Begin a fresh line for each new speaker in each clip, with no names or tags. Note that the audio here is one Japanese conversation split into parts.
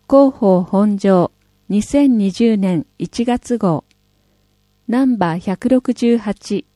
広報本庄2020年1月号ナンバー168。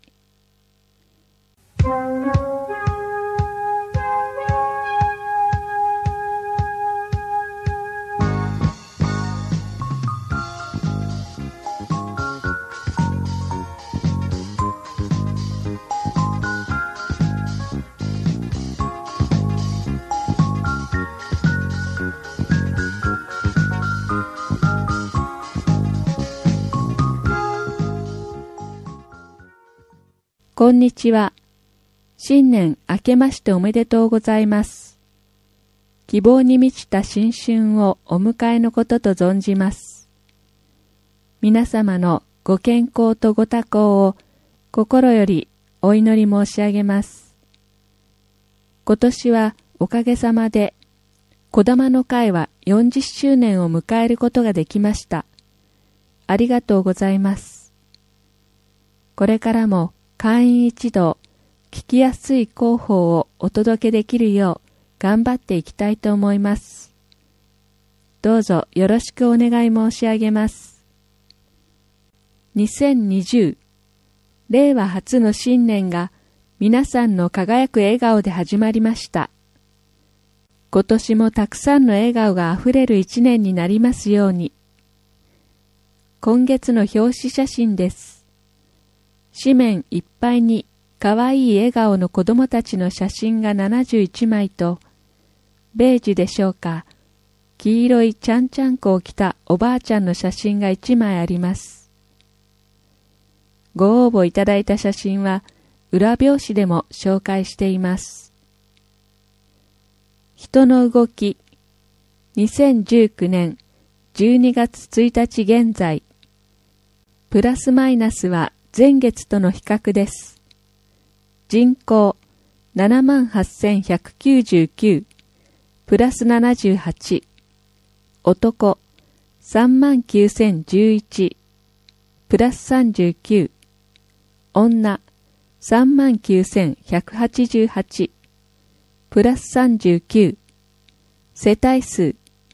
こんにちは。新年明けましておめでとうございます。希望に満ちた新春をお迎えのことと存じます。皆様のご健康とご多幸を心よりお祈り申し上げます。今年はおかげさまで、こだまの会は40周年を迎えることができました。ありがとうございます。これからも会員一同、聞きやすい広報をお届けできるよう頑張っていきたいと思います。どうぞよろしくお願い申し上げます。2020、令和初の新年が皆さんの輝く笑顔で始まりました。今年もたくさんの笑顔があふれる一年になりますように。今月の表紙写真です。紙面いっぱいにかわいい笑顔の子供たちの写真が71枚と、ベージュでしょうか、黄色いちゃんちゃんこを着たおばあちゃんの写真が1枚あります。ご応募いただいた写真は裏表紙でも紹介しています。人の動き、2019年12月1日現在、プラスマイナスは前月との比較です。人口 78,199 プラス78、男 39,011 プラス39、女 39,188 プラス39、世帯数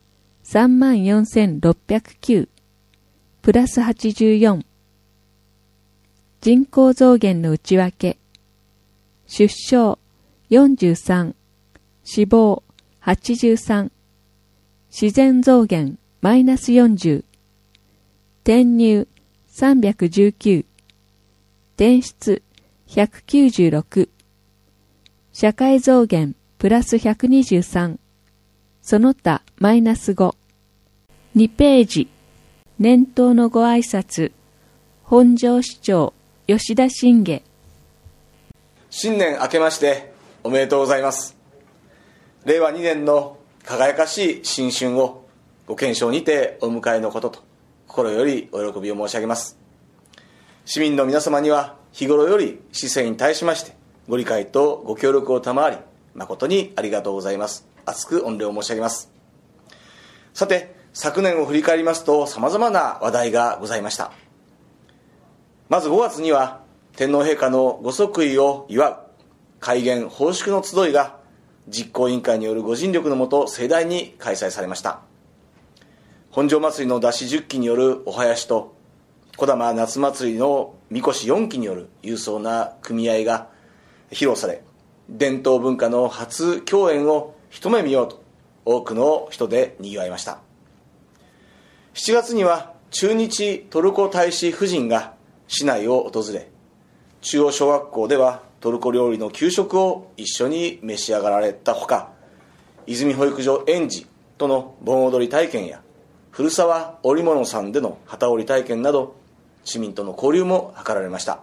34,609 プラス84、人口増減の内訳、出生43、死亡83、自然増減マイナス40、転入319、転出196、社会増減プラス123、その他マイナス5、2ページ、年頭のご挨拶、本庄市長吉田信下。
新年明けましておめでとうございます。令和2年の輝かしい新春をご健勝にてお迎えのことと心よりお喜びを申し上げます。市民の皆様には日頃より市政に対しましてご理解とご協力を賜り誠にありがとうございます。厚く御礼を申し上げます。さて、昨年を振り返りますと様々な話題がございました。まず5月には天皇陛下のご即位を祝う改元奉祝の集いが実行委員会によるご尽力のもと盛大に開催されました。本庄祭りの山車10基によるお囃子と小玉夏祭りのみこし4基による勇壮な組合が披露され、伝統文化の初共演を一目見ようと多くの人で賑わいました。7月には駐日トルコ大使夫人が市内を訪れ、中央小学校ではトルコ料理の給食を一緒に召し上がられたほか、泉保育所園児との盆踊り体験や古澤織物さんでの機織り体験など市民との交流も図られました。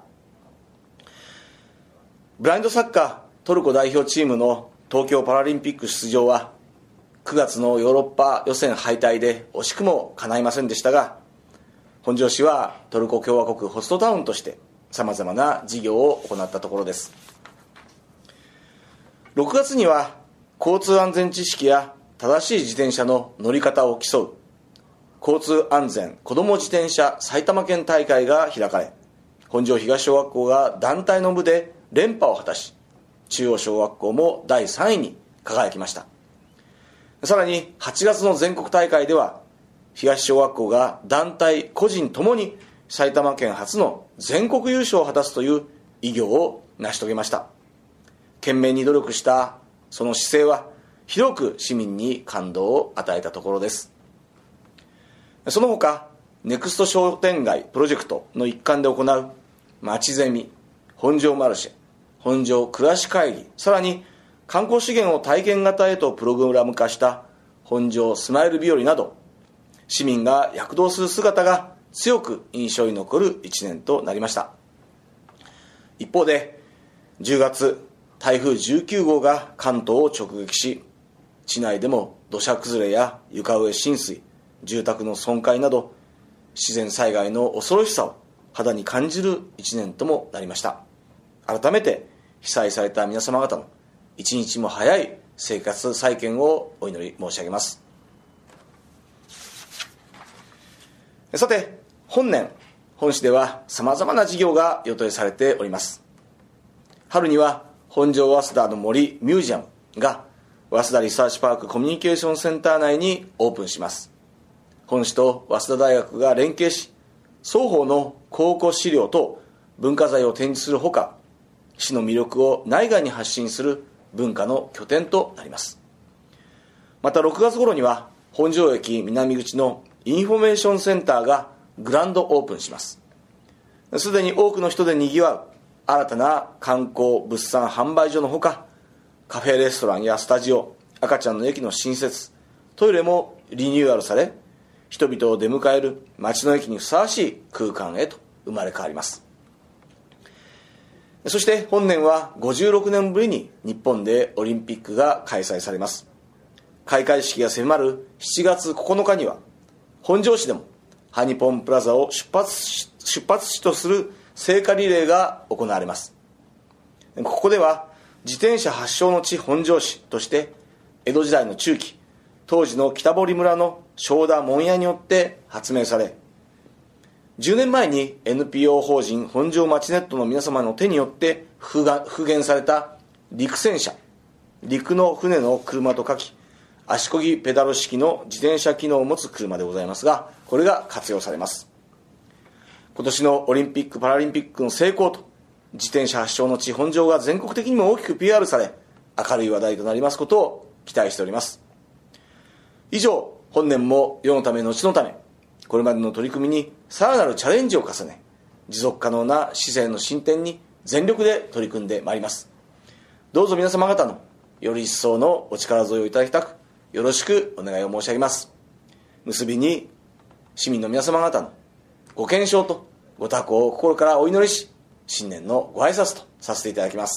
ブラインドサッカートルコ代表チームの東京パラリンピック出場は9月のヨーロッパ予選敗退で惜しくも叶いませんでしたが、本庄市はトルコ共和国ホストタウンとしてさまざまな事業を行ったところです。6月には交通安全知識や正しい自転車の乗り方を競う交通安全子ども自転車埼玉県大会が開かれ、本庄東小学校が団体の部で連覇を果たし、中央小学校も第3位に輝きました。 さらに8月の全国大会では東小学校が団体個人ともに埼玉県初の全国優勝を果たすという偉業を成し遂げました。懸命に努力したその姿勢は広く市民に感動を与えたところです。その他ネクスト商店街プロジェクトの一環で行う町ゼミ、本庄マルシェ、本庄暮らし会議、さらに観光資源を体験型へとプログラム化した本庄スマイル日和など、市民が躍動する姿が強く印象に残る1年となりました。一方で10月台風19号が関東を直撃し、市内でも土砂崩れや床上浸水、住宅の損壊など自然災害の恐ろしさを肌に感じる1年ともなりました。改めて被災された皆様方の一日も早い生活再建をお祈り申し上げます。さて、本年本市ではさまざまな事業が予定されております。春には本庄早稲田の森ミュージアムが早稲田リサーチパークコミュニケーションセンター内にオープンします。本市と早稲田大学が連携し、双方の考古資料と文化財を展示するほか、市の魅力を内外に発信する文化の拠点となります。また6月頃には本庄駅南口のインフォメーションセンターがグランドオープンします。すでに多くの人でにぎわう新たな観光物産販売所のほか、カフェレストランやスタジオ、赤ちゃんの駅の新設、トイレもリニューアルされ、人々を出迎える街の駅にふさわしい空間へと生まれ変わります。そして本年は56年ぶりに日本でオリンピックが開催されます。開会式が迫る7月9日には本庄市でもハニポンプラザを出発地とする聖火リレーが行われます。ここでは自転車発祥の地本庄市として江戸時代の中期、当時の北堀村の正田門屋によって発明され、10年前に NPO 法人本庄町ネットの皆様の手によって復元された陸戦車、陸の船の車と書き、足漕ぎペダル式の自転車機能を持つ車でございますが、これが活用されます。今年のオリンピック・パラリンピックの成功と自転車発祥の地本庄が全国的にも大きく PR され、明るい話題となりますことを期待しております。以上、本年も世のため後のため、これまでの取り組みにさらなるチャレンジを重ね、持続可能な市政の進展に全力で取り組んでまいります。どうぞ皆様方のより一層のお力添えをいただきたく、よろしくお願いを申し上げます。結びに市民の皆様方のご健勝とご多幸を心からお祈りし、新年のご挨拶とさせていただきます。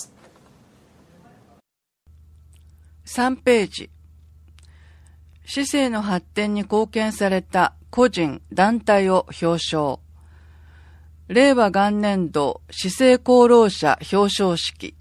3ページ。市政の発展に貢献された個人・団体を表彰。令和元年度市政功労者表彰式。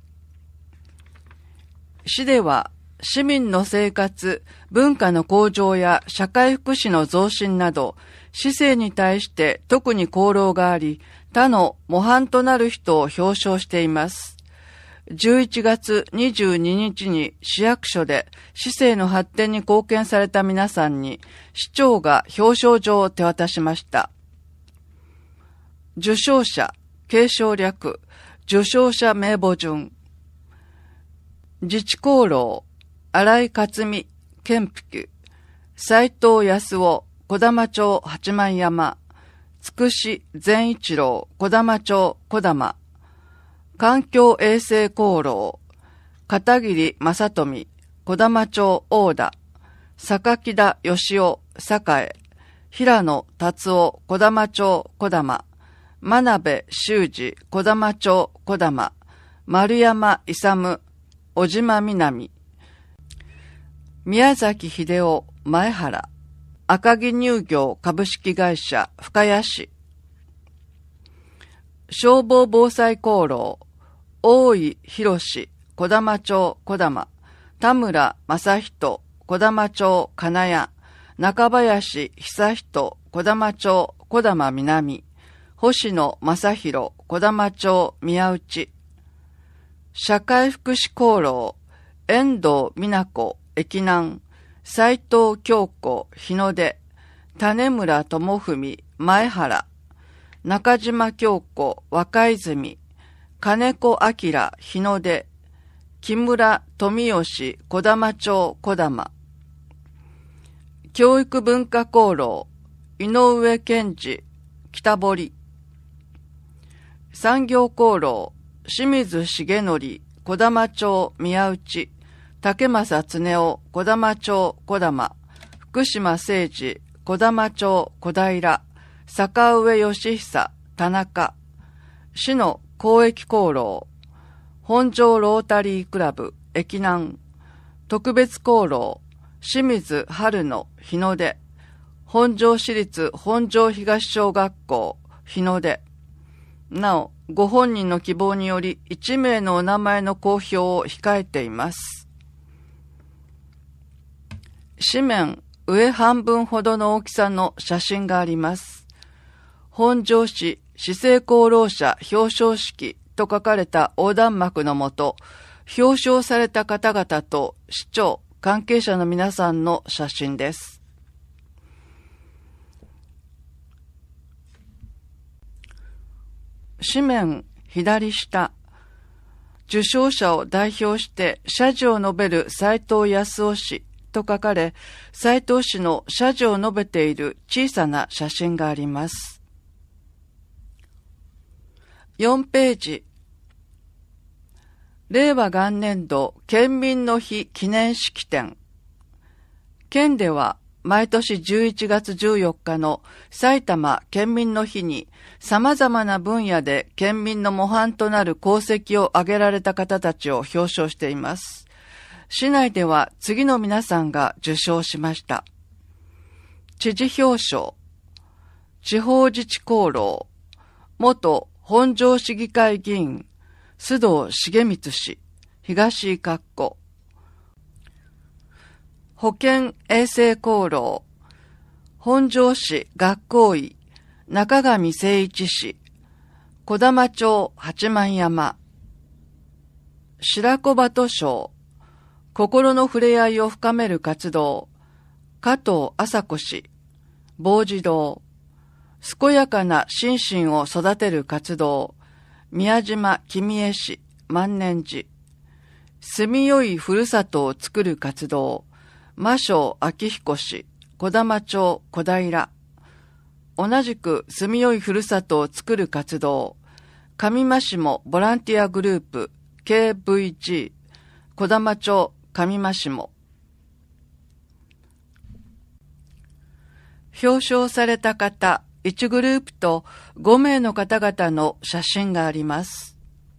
市では市民の生活、文化の向上や社会福祉の増進など、市政に対して特に功労があり、他の模範となる人を表彰しています。11月22日に市役所で市政の発展に貢献された皆さんに市長が表彰状を手渡しました。受賞者、継承略、受賞者名簿順。自治功労、新井克美、県復、斉藤康夫、児玉町八幡山、つくし善一郎、児玉町児玉、環境衛生功労、片桐正富、児玉町大田、榊田義夫、栄、平野達夫、児玉町児玉、真鍋修二、児玉町児玉、丸山勇、小島南、宮崎秀夫、前原、赤城乳業株式会社深谷市、消防防災功労、大井博士、児玉町児玉、田村正人、児玉町金谷、中林久人、児玉町児玉南、星野正弘、児玉町宮内、社会福祉功労、遠藤美奈子、駅南、 斉藤京子、日の出、種村智文、前原、中島京子、若泉、金子明、日の出、木村富吉、小玉町、小玉、教育文化功労、井上健二、北堀、産業功労、清水重則、小玉町、宮内、竹正恒夫、小玉町、小玉、福島誠二、小玉町、小平、坂上義久、田中、市の公益功労、本庄ロータリークラブ、駅南、特別功労、清水春野、日の出、本庄市立本庄東小学校、日の出。なお、ご本人の希望により1名のお名前の公表を控えています。紙面上半分ほどの大きさの写真があります。本庄市市政功労者表彰式と書かれた横断幕のもと、表彰された方々と市長、関係者の皆さんの写真です。紙面左下、受賞者を代表して謝辞を述べる斉藤康夫氏と書かれ、斉藤氏の謝辞を述べている小さな写真があります。4ページ、令和元年度県民の日記念式典。県では毎年11月14日の埼玉県民の日に様々な分野で県民の模範となる功績を挙げられた方たちを表彰しています。市内では次の皆さんが受賞しました。知事表彰、地方自治功労、元本庄市議会議員、須藤重光氏、東井格好。保健衛生功労、本庄市学校医、中上誠一氏、小玉町八幡山。白子鳩賞、心の触れ合いを深める活動、加藤麻子氏、防治堂。健やかな心身を育てる活動、宮島君江氏、万年寺。住みよいふるさとを作る活動、魔性明彦氏、小玉町小平。同じく住みよいふるさとを作る活動、上間下ボランティアグループ KVG、小玉町上間下。表彰された方、1グループと5名の方々の写真があります。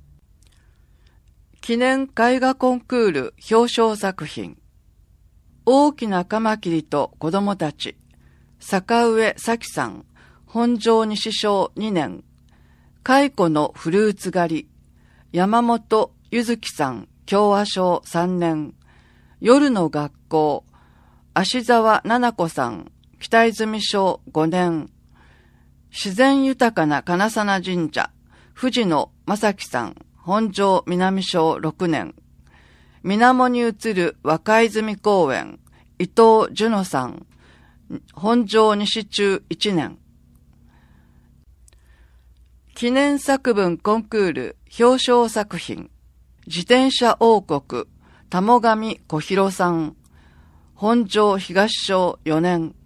記念絵画コンクール表彰作品。大きなカマキリと子供たち。坂上咲さん、本庄西小2年。蚕のフルーツ狩り。山本ゆずきさん、共和小3年。夜の学校。芦沢奈々子さん、北泉小5年。自然豊かな金沢神社、藤野正樹さん、本庄南小6年。水面に映る若泉公園、伊藤樹乃さん、本庄西中1年。記念作文コンクール表彰作品、自転車王国、玉上小弘さん、本庄東小4年。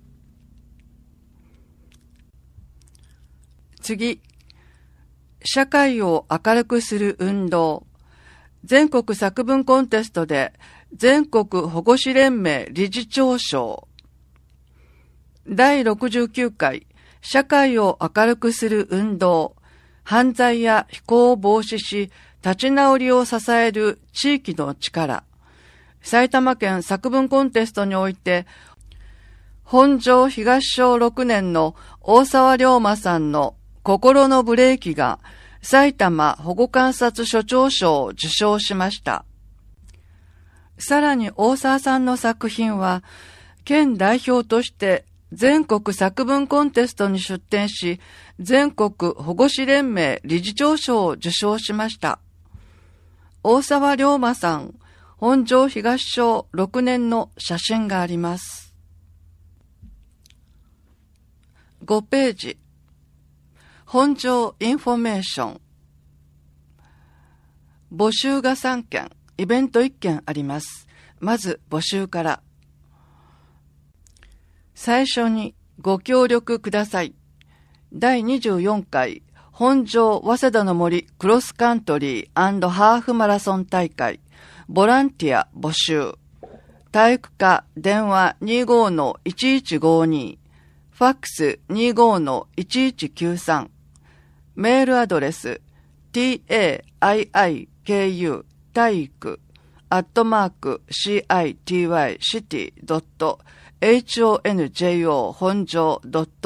次、社会を明るくする運動。全国作文コンテストで全国保護司連盟理事長賞。第69回社会を明るくする運動。犯罪や非行を防止し、立ち直りを支える地域の力。埼玉県作文コンテストにおいて、本庄東小6年の大沢龍馬さんの心のブレーキが埼玉保護観察所長賞を受賞しました。さらに大沢さんの作品は、県代表として全国作文コンテストに出展し、全国保護司連盟理事長賞を受賞しました。大沢龍馬さん、 本庄東小6年の写真があります。5ページ。本庄インフォメーション。募集が3件、イベント1件あります。まず募集から。最初にご協力ください。第24回本庄早稲田の森クロスカントリー&ハーフマラソン大会ボランティア募集。体育科電話 25-1152 ファックス 25-1193 メールアドレス taiiku 体育@city.honjo 本庄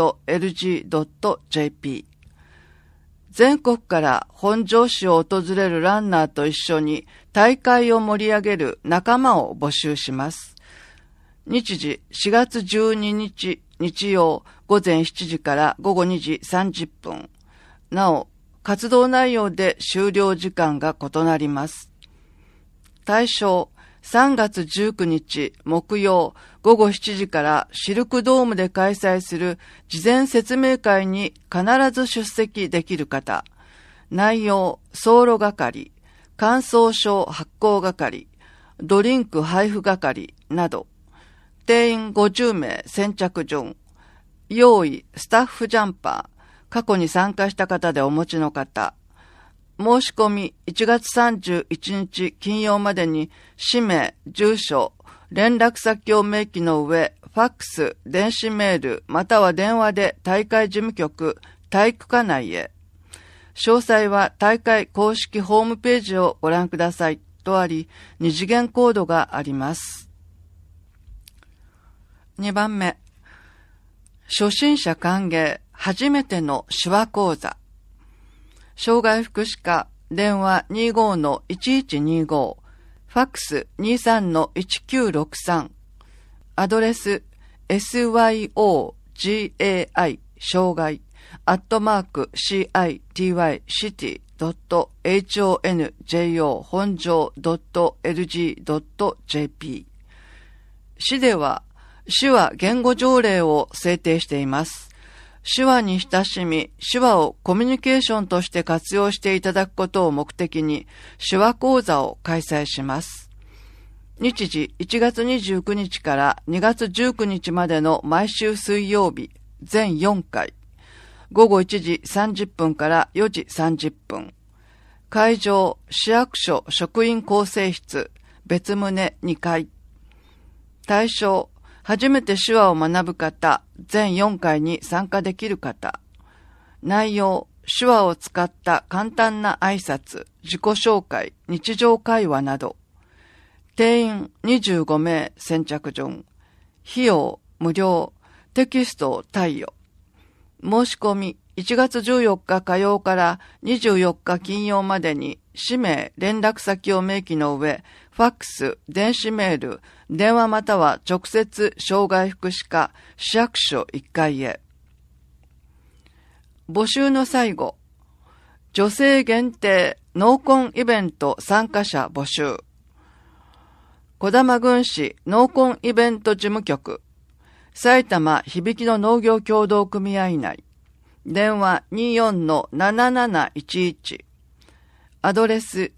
.lg.jp 全国から本庄市を訪れるランナーと一緒に大会を盛り上げる仲間を募集します。日時4月12日日曜午前7時から午後2時30分。なお、活動内容で終了時間が異なります。対象3月19日木曜午後7時からシルクドームで開催する事前説明会に必ず出席できる方。内容、走路係、感想書発行係、ドリンク配布係など。定員50名先着順。用意、スタッフジャンパー。過去に参加した方でお持ちの方。申し込み1月31日金曜までに氏名、住所、連絡先を明記の上、ファックス、電子メール、または電話で大会事務局、体育課内へ。詳細は大会公式ホームページをご覧くださいとあり、2次元コードがあります。2番目。初心者歓迎、初めての手話講座。障害福祉課、電話 25-1125、ファックス 23-1963、アドレス syogai 障害@city.honjo 本庄 .lg.jp 市では手話言語条例を制定しています。手話に親しみ、手話をコミュニケーションとして活用していただくことを目的に、手話講座を開催します。日時1月29日から2月19日までの毎週水曜日、全4回。午後1時30分から4時30分。会場、市役所職員構成室、別棟2階。対象、初めて手話を学ぶ方、全4回に参加できる方。内容、手話を使った簡単な挨拶、自己紹介、日常会話など。定員25名先着順。費用、無料。テキストを貸与。申し込み、1月14日火曜から24日金曜までに、氏名、連絡先を明記の上、ファックス、電子メール、電話または直接障害福祉課市役所1階へ。募集の最後、女性限定農コンイベント参加者募集。児玉郡市農コンイベント事務局、埼玉響の農業協同組合内、電話 24-7711、アドレス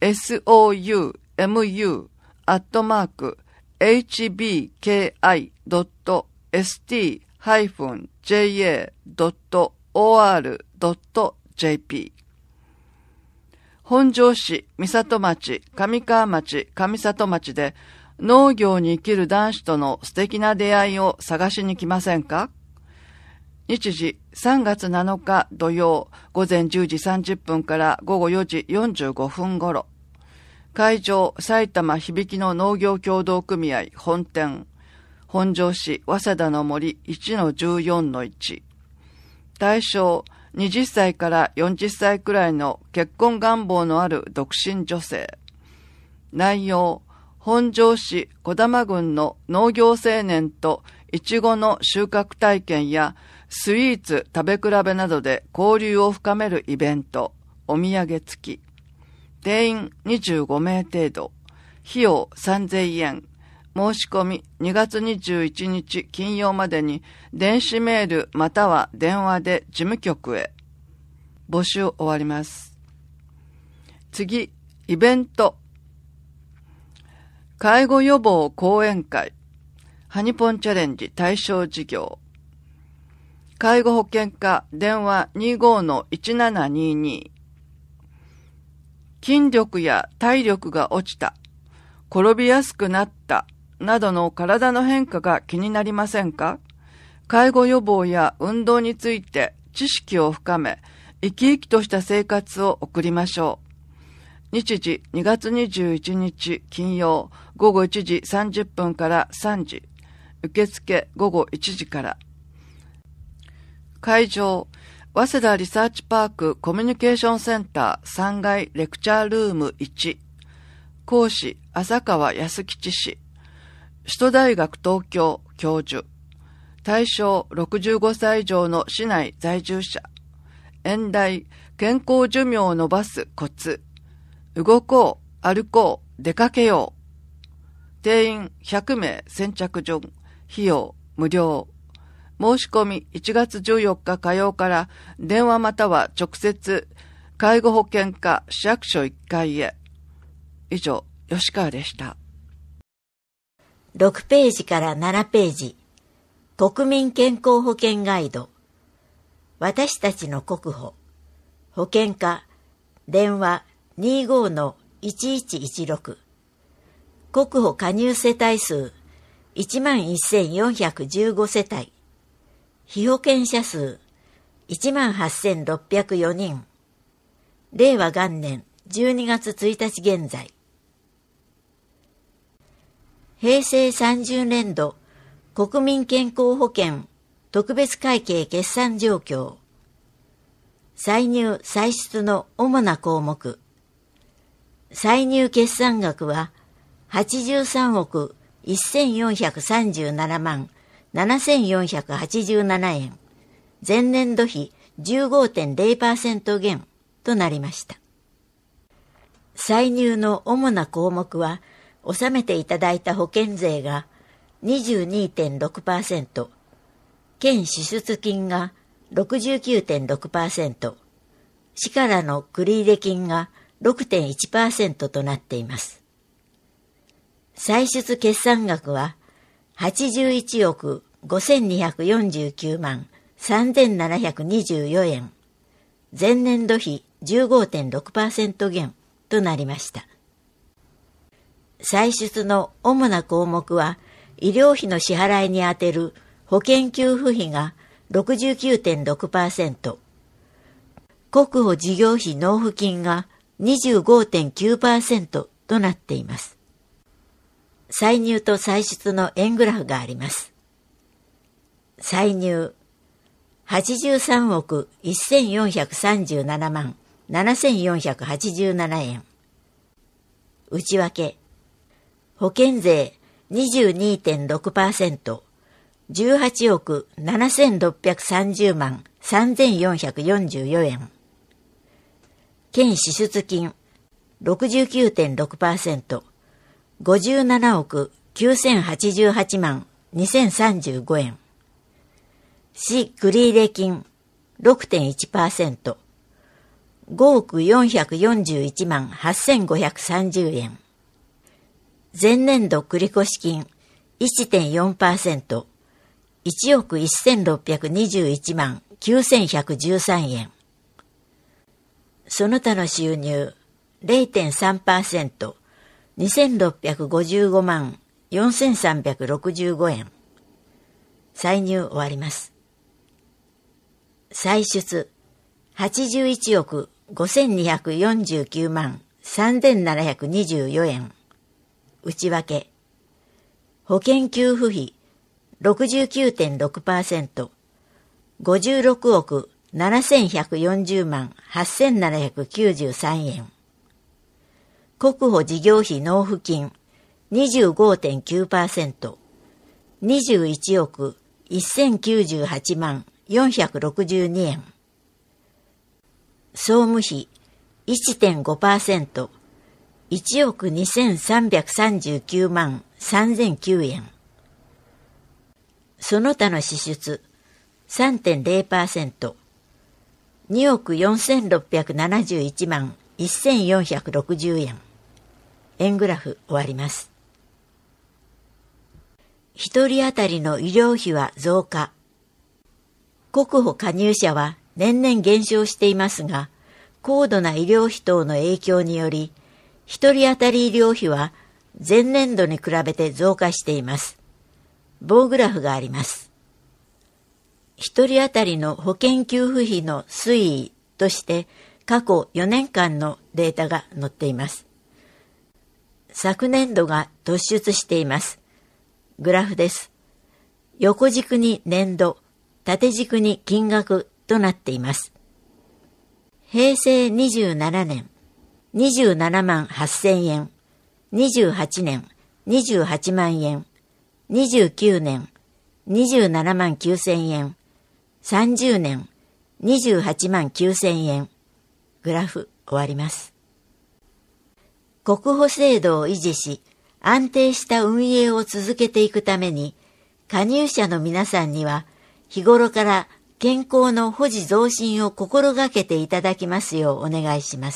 soum.hbki.st-ja.or.jp 本庄市、三里町、上川町、上里町で農業に生きる男子との素敵な出会いを探しに来ませんか？日時3月7日土曜午前10時30分から午後4時45分頃。会場、埼玉響の農業協同組合本店。本庄市早稲田の森 1-14-1。対象、20歳から40歳くらいの結婚願望のある独身女性。内容、本庄市児玉郡の農業青年といちごの収穫体験やスイーツ食べ比べなどで交流を深めるイベント、お土産付き。定員25名程度。 費用3000円。申し込み2月21日金曜までに電子メールまたは電話で事務局へ。募集終わります。次、イベント。介護予防講演会。ハニポンチャレンジ対象事業。介護保険課電話 25-1722。筋力や体力が落ちた、転びやすくなったなどの体の変化が気になりませんか？介護予防や運動について知識を深め、生き生きとした生活を送りましょう。日時2月21日金曜午後1時30分から3時。受付午後1時から。会場、早稲田リサーチパークコミュニケーションセンター3階レクチャールーム1。講師、浅川康吉氏。首都大学東京教授。対象65歳以上の市内在住者。演題、健康寿命を伸ばすコツ。動こう、歩こう、出かけよう。定員100名先着順。費用無料。申し込み1月14日火曜から電話または直接介護保険課市役所1階へ。以上、吉川でした。
6ページから7ページ。国民健康保険ガイド。私たちの国保。保険課。電話 25-1116。国保加入世帯数 11,415 世帯。被保険者数 18,604 人。令和元年12月1日現在。平成30年度国民健康保険特別会計決算状況。歳入歳出の主な項目。歳入決算額は83億1437万7487円。前年度比 15.0% 減となりました。歳入の主な項目は、納めていただいた保険税が 22.6%、県支出金が 69.6%、市からの繰入金が 6.1% となっています。歳出決算額は81億5249万3724円。前年度比 15.6% 減となりました。歳出の主な項目は、医療費の支払いに充てる保険給付費が 69.6%、国保事業費納付金が 25.9% となっています。歳入と歳出の円グラフがあります。歳入83億1437万7487円。内訳保険税 22.6%、18億7630万3444円。県支出金 69.6%、57億9088万2035円。市繰入金 6.1%、5億441万8530円。前年度繰越金 1.4%、1億1621万9113円。その他の収入 0.3%、2655万4365円。歳入終わります。歳出81億5249万3724円。内訳保険給付費 69.6%、56億7140万8793円。国保事業費納付金 25.9%、21億1098万462円。総務費 1.5%、 1億2339万3009円。その他の支出 3.0%、2億4671万1460円。円グラフ終わります。一人当たりの医療費は増加。国保加入者は年々減少していますが、高度な医療費等の影響により、一人当たり医療費は前年度に比べて増加しています。棒グラフがあります。一人当たりの保険給付費の推移として過去4年間のデータが載っています。昨年度が突出しています。グラフです。横軸に年度、縦軸に金額となっています。平成27年、27万8000円、28年、28万円、29年、27万9000円、30年、28万9000円。グラフ終わります。国保制度を維持し、安定した運営を続けていくために、加入者の皆さんには、日頃から健康の保持増進を心がけていただきますようお願いします。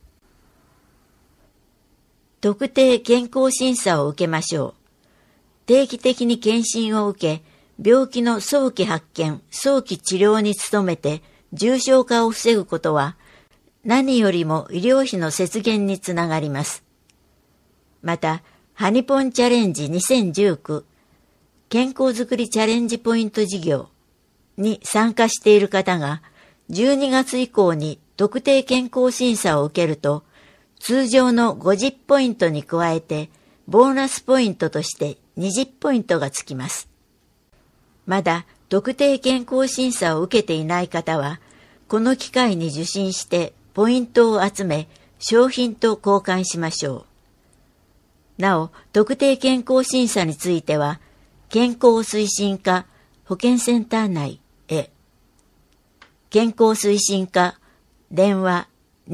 特定健康審査を受けましょう。定期的に検診を受け、病気の早期発見、早期治療に努めて重症化を防ぐことは、何よりも医療費の節減につながります。また、ハニポンチャレンジ2019健康づくりチャレンジポイント事業に参加している方が12月以降に特定健康審査を受けると通常の50ポイントに加えてボーナスポイントとして20ポイントがつきます。まだ特定健康審査を受けていない方はこの機会に受診してポイントを集め商品と交換しましょう。なお、特定健康審査については、健康推進課保健センター内へ、健康推進課電話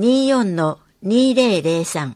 24-2003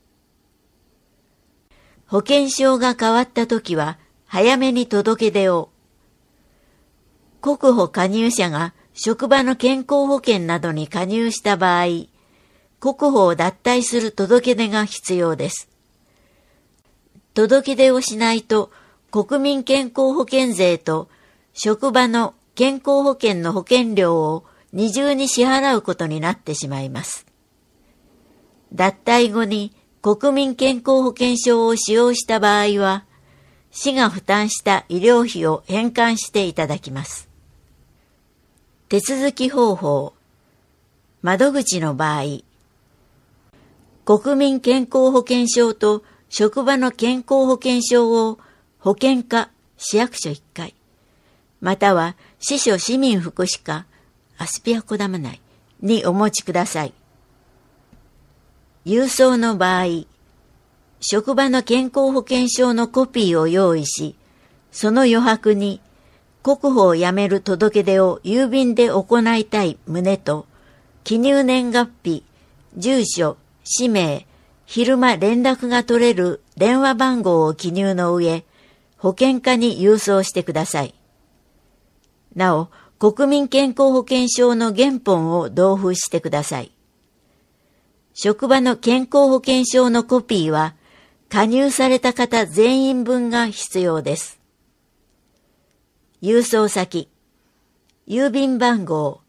保険証が変わったときは早めに届け出を。国保加入者が職場の健康保険などに加入した場合、国保を脱退する届け出が必要です。届け出をしないと国民健康保険税と職場の健康保険の保険料を二重に支払うことになってしまいます。脱退後に国民健康保険証を使用した場合は、市が負担した医療費を返還していただきます。手続き方法。窓口の場合、国民健康保険証と職場の健康保険証を保健課市役所1階、または市所市民福祉課アスピア小玉内にお持ちください。郵送の場合、職場の健康保険証のコピーを用意し、その余白に国保を辞める届け出を郵便で行いたい旨と、記入年月日、住所、氏名、昼間連絡が取れる電話番号を記入の上、保険課に郵送してください。なお、国民健康保険証の原本を同封してください。職場の健康保険証のコピーは、加入された方全員分が必要です。郵送先、郵便番号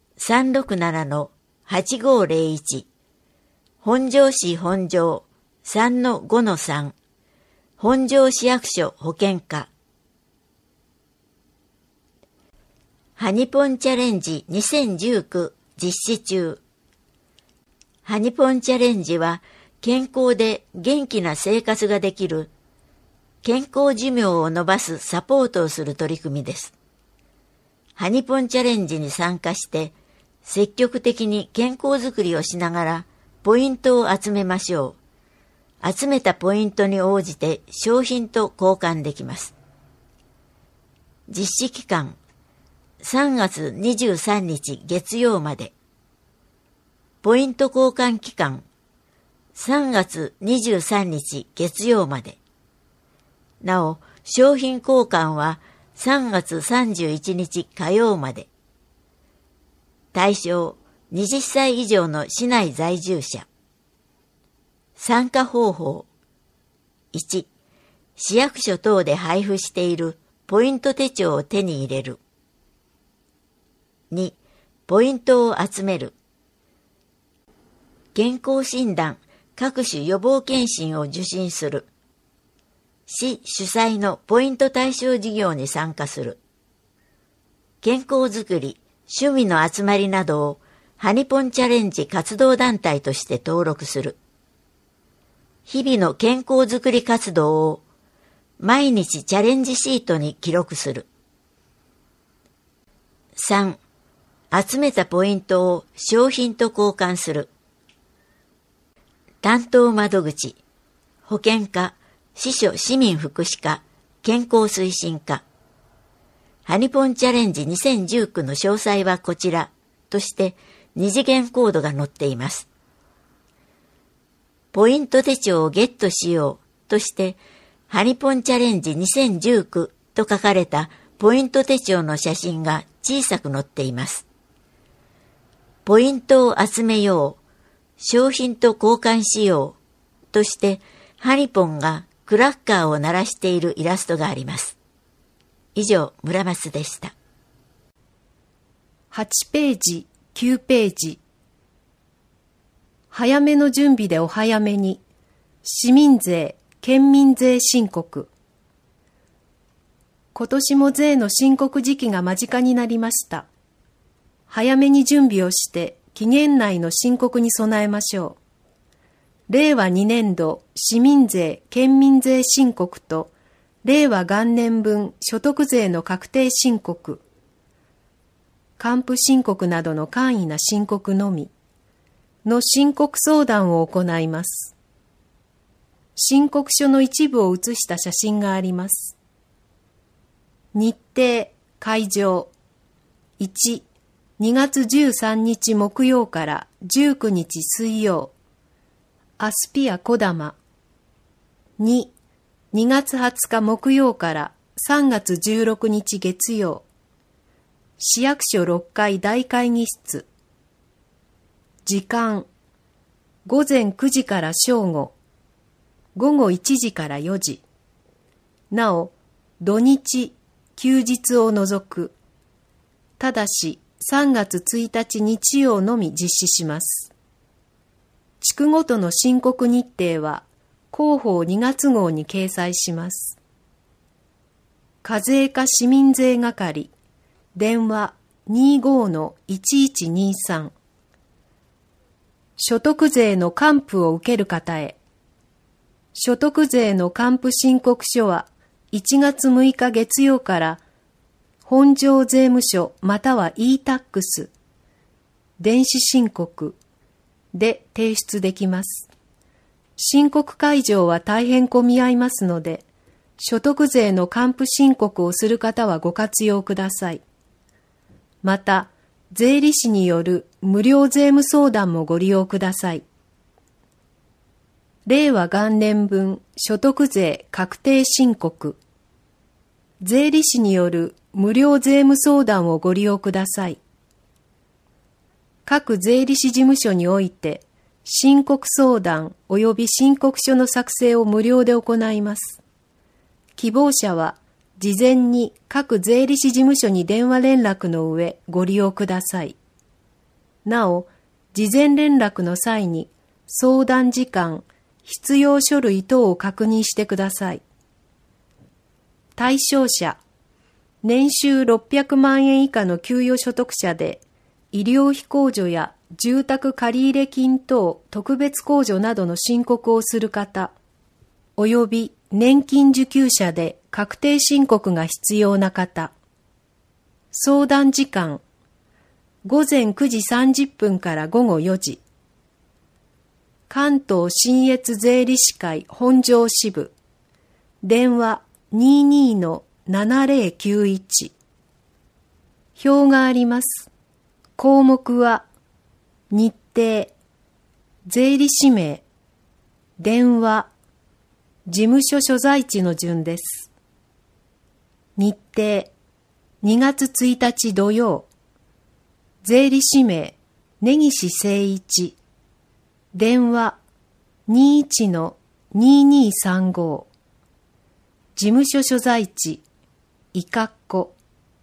367-8501本庄市本庄 3-5-3 本庄市役所保健課。ハニポンチャレンジ2019実施中。ハニポンチャレンジは健康で元気な生活ができる健康寿命を伸ばすサポートをする取り組みです。ハニポンチャレンジに参加して積極的に健康づくりをしながらポイントを集めましょう。集めたポイントに応じて商品と交換できます。実施期間3月23日月曜まで。ポイント交換期間 3月23日月曜まで。なお、商品交換は3月31日火曜まで。対象、20歳以上の市内在住者。参加方法。1、市役所等で配布しているポイント手帳を手に入れる。2、ポイントを集める。健康診断、各種予防検診を受診する。市主催のポイント対象事業に参加する。健康づくり、趣味の集まりなどをハニポンチャレンジ活動団体として登録する。日々の健康づくり活動を毎日チャレンジシートに記録する。3、集めたポイントを商品と交換する。担当窓口、保健課、司書市民福祉課、健康推進課。ハニポンチャレンジ2019の詳細はこちらとして2次元コードが載っています。ポイント手帳をゲットしようとしてハニポンチャレンジ2019と書かれたポイント手帳の写真が小さく載っています。ポイントを集めよう、商品と交換しようとしてハニポンがクラッカーを鳴らしているイラストがあります。以上、村松でした。
8ページ、9ページ。早めの準備でお早めに。市民税、県民税申告。今年も税の申告時期が間近になりました。早めに準備をして期限内の申告に備えましょう。令和2年度市民税・県民税申告と令和元年分所得税の確定申告、還付申告などの簡易な申告のみの申告相談を行います。申告書の一部を写した写真があります。日程、会場。1、2月13日木曜から19日水曜。アスピアこだま。2、2月20日木曜から3月16日月曜。市役所6階大会議室。時間、午前9時から正午。午後1時から4時。なお、土日、休日を除く。ただし、3月1日日曜のみ実施します。地区ごとの申告日程は、広報2月号に掲載します。課税課市民税係、電話 25-1123。所得税の還付を受ける方へ。所得税の還付申告書は、1月6日月曜から本庄税務署または e-tax 電子申告で提出できます。申告会場は大変混み合いますので、所得税の還付申告をする方はご活用ください。また、税理士による無料税務相談もご利用ください。令和元年分所得税確定申告。税理士による無料税務相談をご利用ください。各税理士事務所において、申告相談及び申告書の作成を無料で行います。希望者は、事前に各税理士事務所に電話連絡の上ご利用ください。なお、事前連絡の際に、相談時間、必要書類等を確認してください。対象者、年収600万円以下の給与所得者で、医療費控除や住宅借入金等特別控除などの申告をする方、および年金受給者で確定申告が必要な方。相談時間、午前9時30分から午後4時。関東信越税理士会本庄支部。電話 22-7091。表があります。項目は、日程、税理士名、 電話、事務所所在地の順です。日程、2月1日土曜。税理士名、根岸誠一。電話、21-2235。事務所所在地、いかっこ。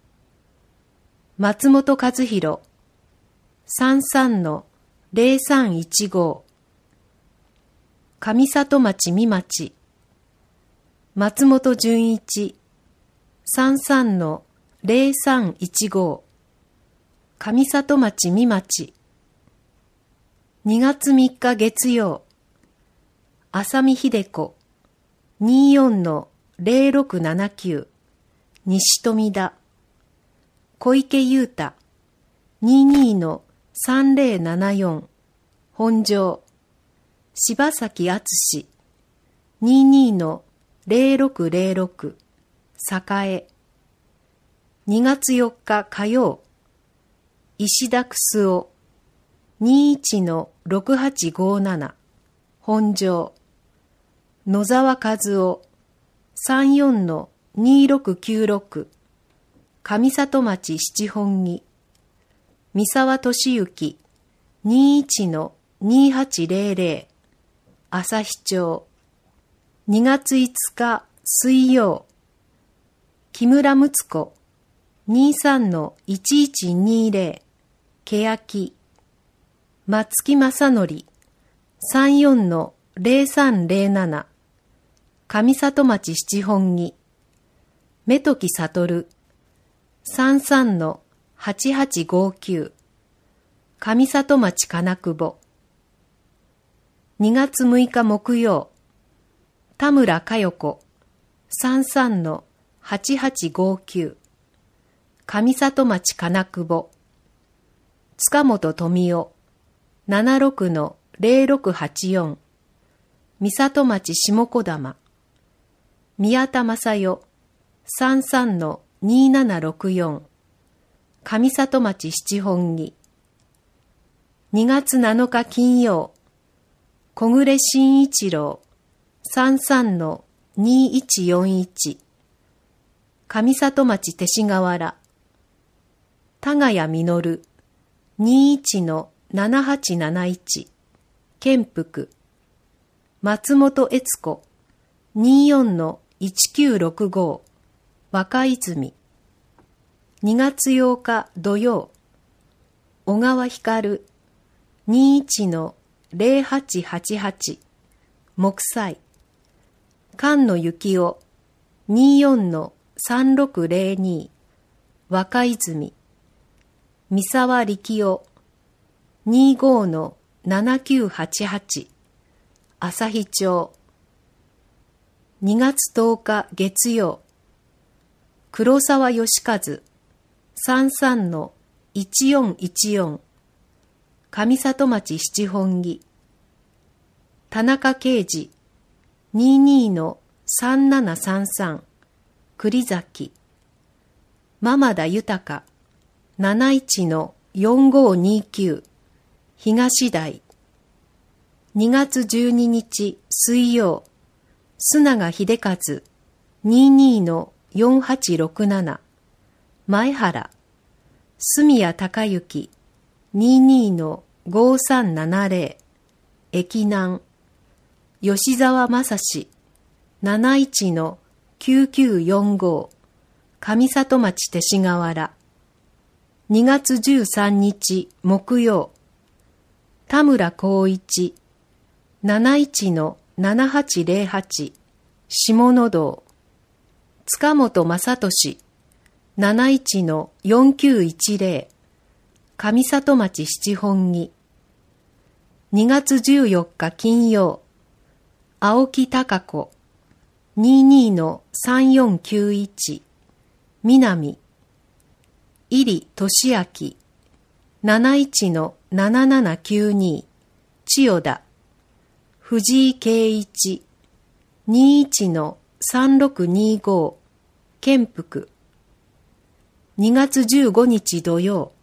松本和弘、33-0315。上里町三町。松本純一、33-0315。上里町三町。2月3日月曜。浅見秀子、24-0679。西富田。小池優太、22-3074。本庄。柴崎敦、22-0606。栄。2月4日火曜。石田楠夫、21-6857。本庄。野沢和夫、34-2696。上里町七本木。三沢俊之、21-2800。朝日町。2月5日水曜。木村睦子、23-1120。欅。松木正則、34-0307。上里町七本木。目時悟、33-8859。上里町金久保。2月6日木曜。田村佳代子、33-8859。上里町金久保。塚本富夫、76-0684。三里町下小玉。宮田正代、33-2764。上里町七本木。2月7日金曜。小暮慎一郎、33-2141。上里町勅使河原。田谷実、21-7871。建福。松本悦子、24-1965。若泉。2月8日土曜。小川光、21-0888。木材。菅野幸男、24-3602。若泉。三沢力夫、25-7988。朝日町。2月10日月曜。黒沢義和、33-1414。上里町七本木。田中啓二、22-3733。栗崎。間田豊、71-4529。東台。2月12日水曜。須永秀和、22-4867。前原。住谷隆之、22-5370。駅南。吉沢正史、71-9945。上里町勅使河原。2月13日木曜。田村光一、71-7808。下野道。塚本正俊、71-4910。上里町七本木。2月14日金曜。青木貴子、22-3491。南。入俊明、71-7792。千代田。藤井圭一、21-3625。建福。2月15日土曜。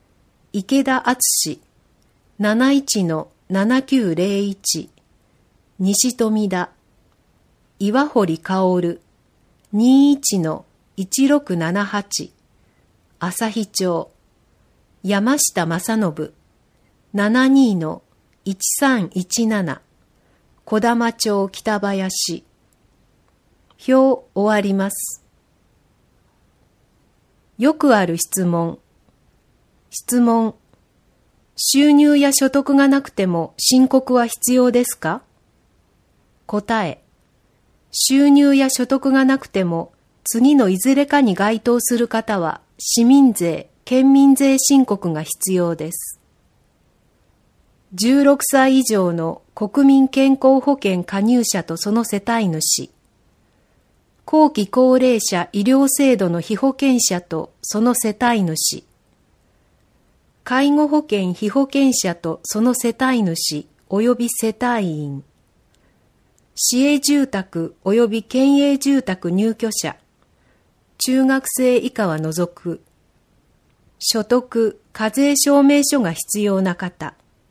池田敦、71-7901。 西富田、岩堀薫、21-1678、朝日町、山下正信、72-1317、小玉町北林。表終わります。よくある質問。質問。収入や所得がなくても申告は必要ですか？答え。収入や所得がなくても次のいずれかに該当する方は市民税、県民税申告が必要です。16歳以上の国民健康保険加入者とその世帯主、後期高齢者医療制度の被保険者とその世帯主、介護保険被保険者とその世帯主及び世帯員、市営住宅及び県営住宅入居者、中学生以下は除く、所得・課税証明書が必要な方。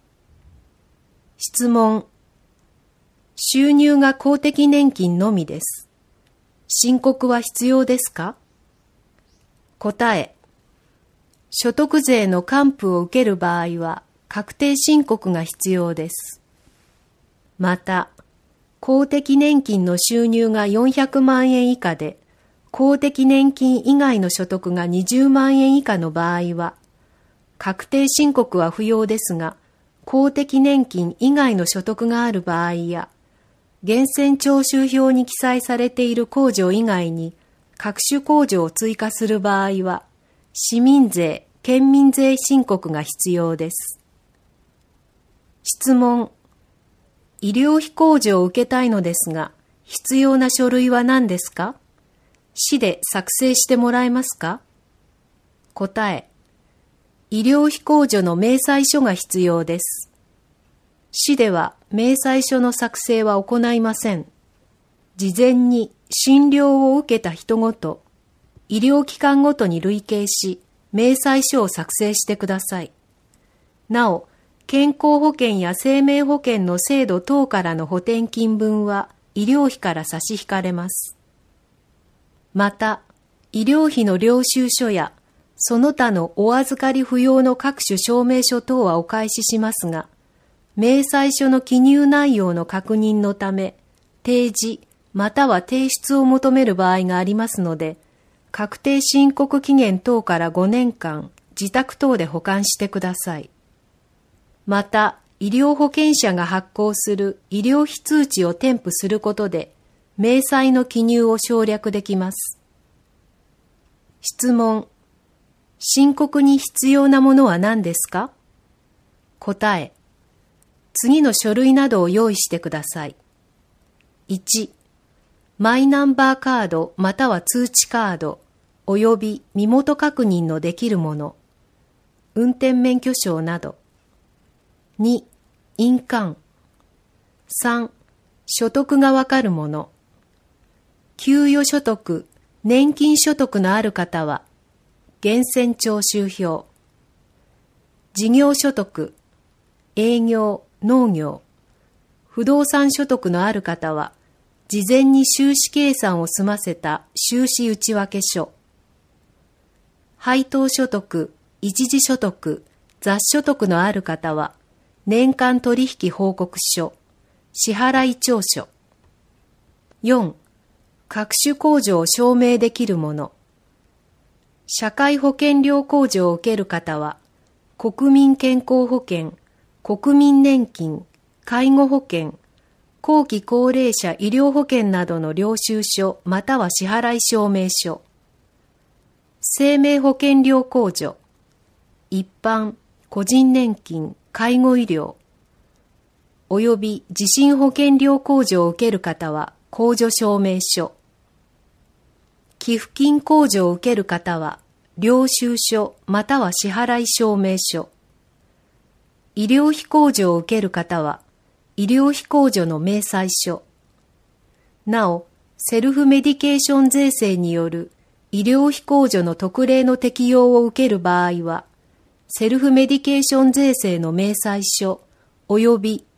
質問。収入が公的年金のみです。申告は必要ですか？答え。所得税の還付を受ける場合は確定申告が必要です。また、公的年金の収入が400万円以下で、公的年金以外の所得が20万円以下の場合は、確定申告は不要ですが、公的年金以外の所得がある場合や、源泉徴収票に記載されている控除以外に各種控除を追加する場合は、市民税、県民税申告が必要です。質問。医療費控除を受けたいのですが、必要な書類は何ですか？市で作成してもらえますか？答え。医療費控除の明細書が必要です。市では明細書の作成は行いません。事前に診療を受けた人ごと、医療機関ごとに累計し、明細書を作成してください。なお、健康保険や生命保険の制度等からの補填金分は医療費から差し引かれます。また、医療費の領収書や、その他のお預かり不要の各種証明書等はお返ししますが、明細書の記入内容の確認のため、提示または提出を求める場合がありますので、確定申告期限等から5年間、自宅等で保管してください。また、医療保険者が発行する医療費通知を添付することで、明細の記入を省略できます。質問。申告に必要なものは何ですか？答え。次の書類などを用意してください。1、マイナンバーカードまたは通知カード、および身元確認のできるもの、運転免許証など。2、印鑑。3、所得がわかるもの。給与所得、年金所得のある方は、源泉徴収票。事業所得、営業、農業、不動産所得のある方は、事前に収支計算を済ませた収支内訳書。配当所得、一時所得、雑所得のある方は、年間取引報告書、支払い調書。4、各種控除を証明できるもの。社会保険料控除を受ける方は、国民健康保険、国民年金、介護保険、後期高齢者医療保険などの領収書または支払い証明書。生命保険料控除、一般、個人年金、介護医療、および地震保険料控除を受ける方は控除証明書。寄付金控除を受ける方は領収書または支払い証明書。医療費控除を受ける方は医療費控除の明細書。なお、セルフメディケーション税制による医療費控除の特例の適用を受ける場合は、セルフメディケーション税制の明細書及び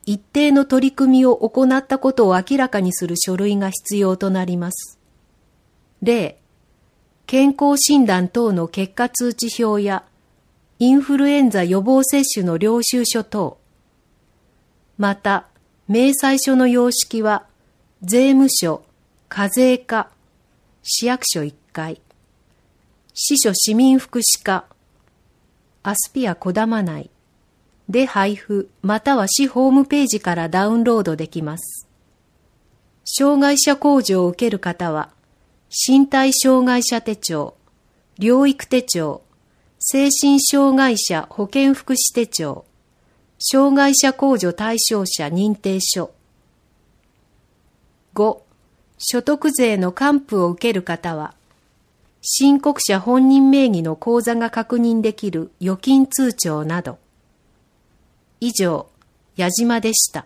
一定の取り組みを行ったことを明らかにする書類が必要となります。例、健康診断等の結果通知表やインフルエンザ予防接種の領収書等。また、明細書の様式は税務署、課税課、市役所1階、支所市民福祉課、アスピアこだま内で配布または市ホームページからダウンロードできます。障害者控除を受ける方は、身体障害者手帳、療育手帳、精神障害者保健福祉手帳、障害者控除対象者認定書。5. 所得税の還付を受ける方は、申告者本人名義の口座が確認できる預金通帳など。以上、矢島でした。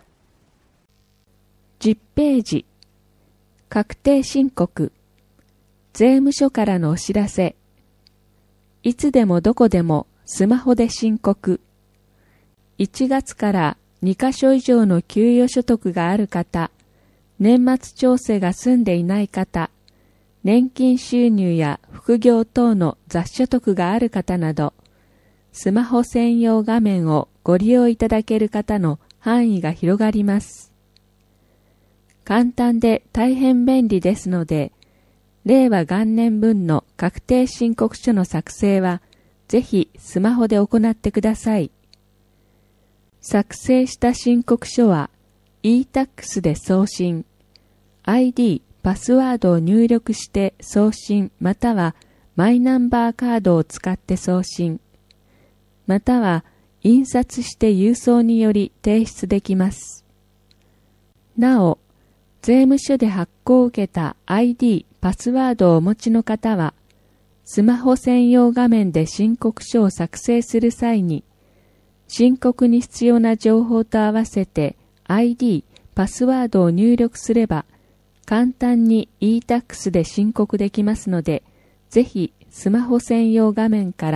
10ページ。確定申告。税務署からのお知らせ。いつでもどこでもスマホで申告。1月から2カ所以上の給与所得がある方、年末調整が済んでいない方、年金収入や副業等の雑所得がある方など、スマホ専用画面をご利用いただける方の範囲が広がります。簡単で大変便利ですので、令和元年分の確定申告書の作成は、ぜひスマホで行ってください。作成した申告書は、e-tax で送信、ID、パスワードを入力して送信またはマイナンバーカードを使って送信、または印刷して郵送により提出できます。なお、税務署で発行を受けた ID、パスワードをお持ちの方は、スマホ専用画面で申告書を作成する際に、申告に必要な情報と合わせて ID、パスワードを入力すれば、簡単に e-tax で申告できますので、ぜひスマホ専用画面から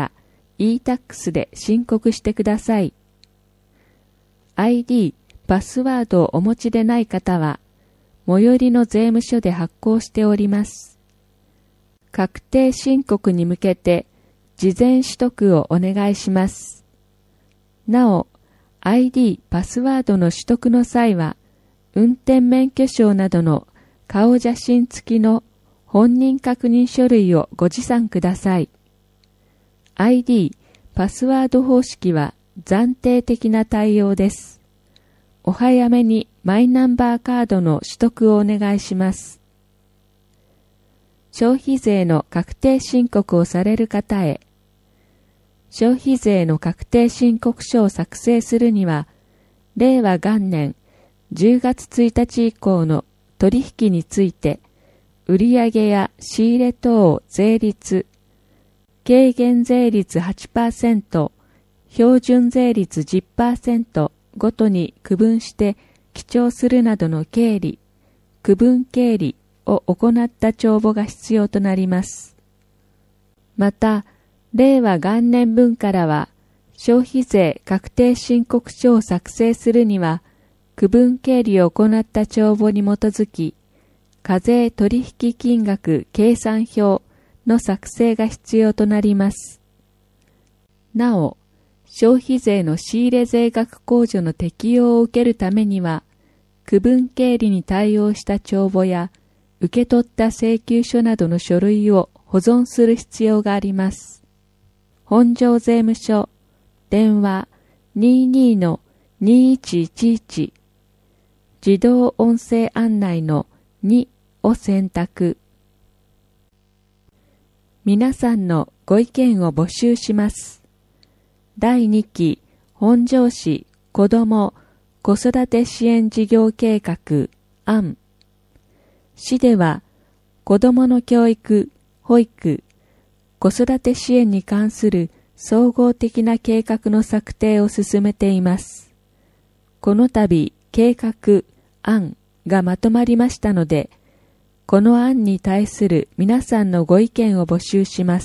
e-tax で申告してください。ID、パスワードをお持ちでない方は、最寄りの税務署で発行しております。確定申告に向けて事前取得をお願いします。なお、ID、パスワードの取得の際は、運転免許証などの顔写真付きの本人確認書類をご持参ください。ID、パスワード方式は暫定的な対応です。お早めにマイナンバーカードの取得をお願いします。消費税の確定申告をされる方へ、消費税の確定申告書を作成するには、令和元年10月1日以降の取引について、売上や仕入れ等税率、軽減税率 8%、標準税率 10% ごとに区分して記帳するなどの経理、区分経理を行った帳簿が必要となります。また、令和元年分からは、消費税確定申告書を作成するには、区分経理を行った帳簿に基づき、課税取引金額計算表の作成が必要となります。なお、消費税の仕入れ税額控除の適用を受けるためには、区分経理に対応した帳簿や、受け取った請求書などの書類を保存する必要があります。本庄税務署、電話 22-2111、自動音声案内の2を選択。皆さんのご意見を募集します。第2期本庄市子ども・子育て支援事業計画案。市では子どもの教育、保育、子育て支援に関する総合的な計画の策定を進めています。この度計画案がまとまりましたので、この案に対する皆さんのご意見を募集します。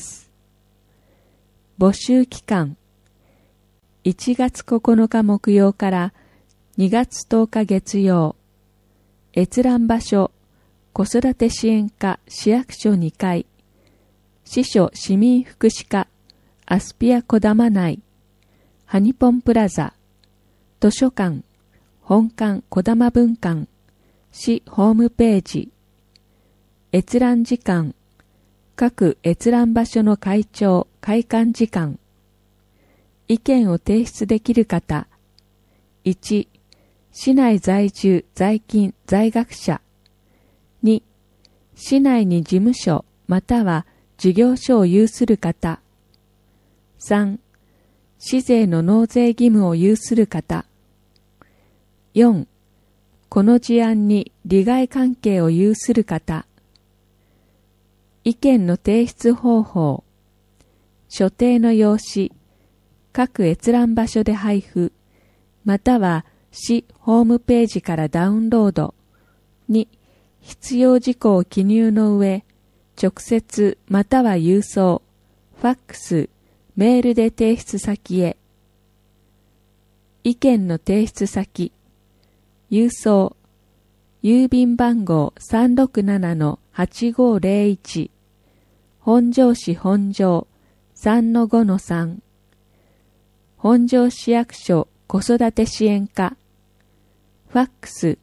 募集期間1月9日木曜から 2月10日月曜、閲覧場所、子育て支援課市役所2階、支所市民福祉課、アスピア小玉内、ハニポンプラザ、図書館、本館小玉文館、市ホームページ、閲覧時間、各閲覧場所の会長、会館時間、意見を提出できる方、1、市内在住、在勤、在学者、2、市内に事務所または事業所を有する方、3、市税の納税義務を有する方、4、この事案に利害関係を有する方、意見の提出方法、所定の用紙、各閲覧場所で配布、または市ホームページからダウンロードに必要事項を記入の上、直接または郵送、ファックス、メールで提出先へ。意見の提出先、郵送、郵便番号 367-8501、本庄市本庄 3-5-3、本庄市役所子育て支援課、ファックス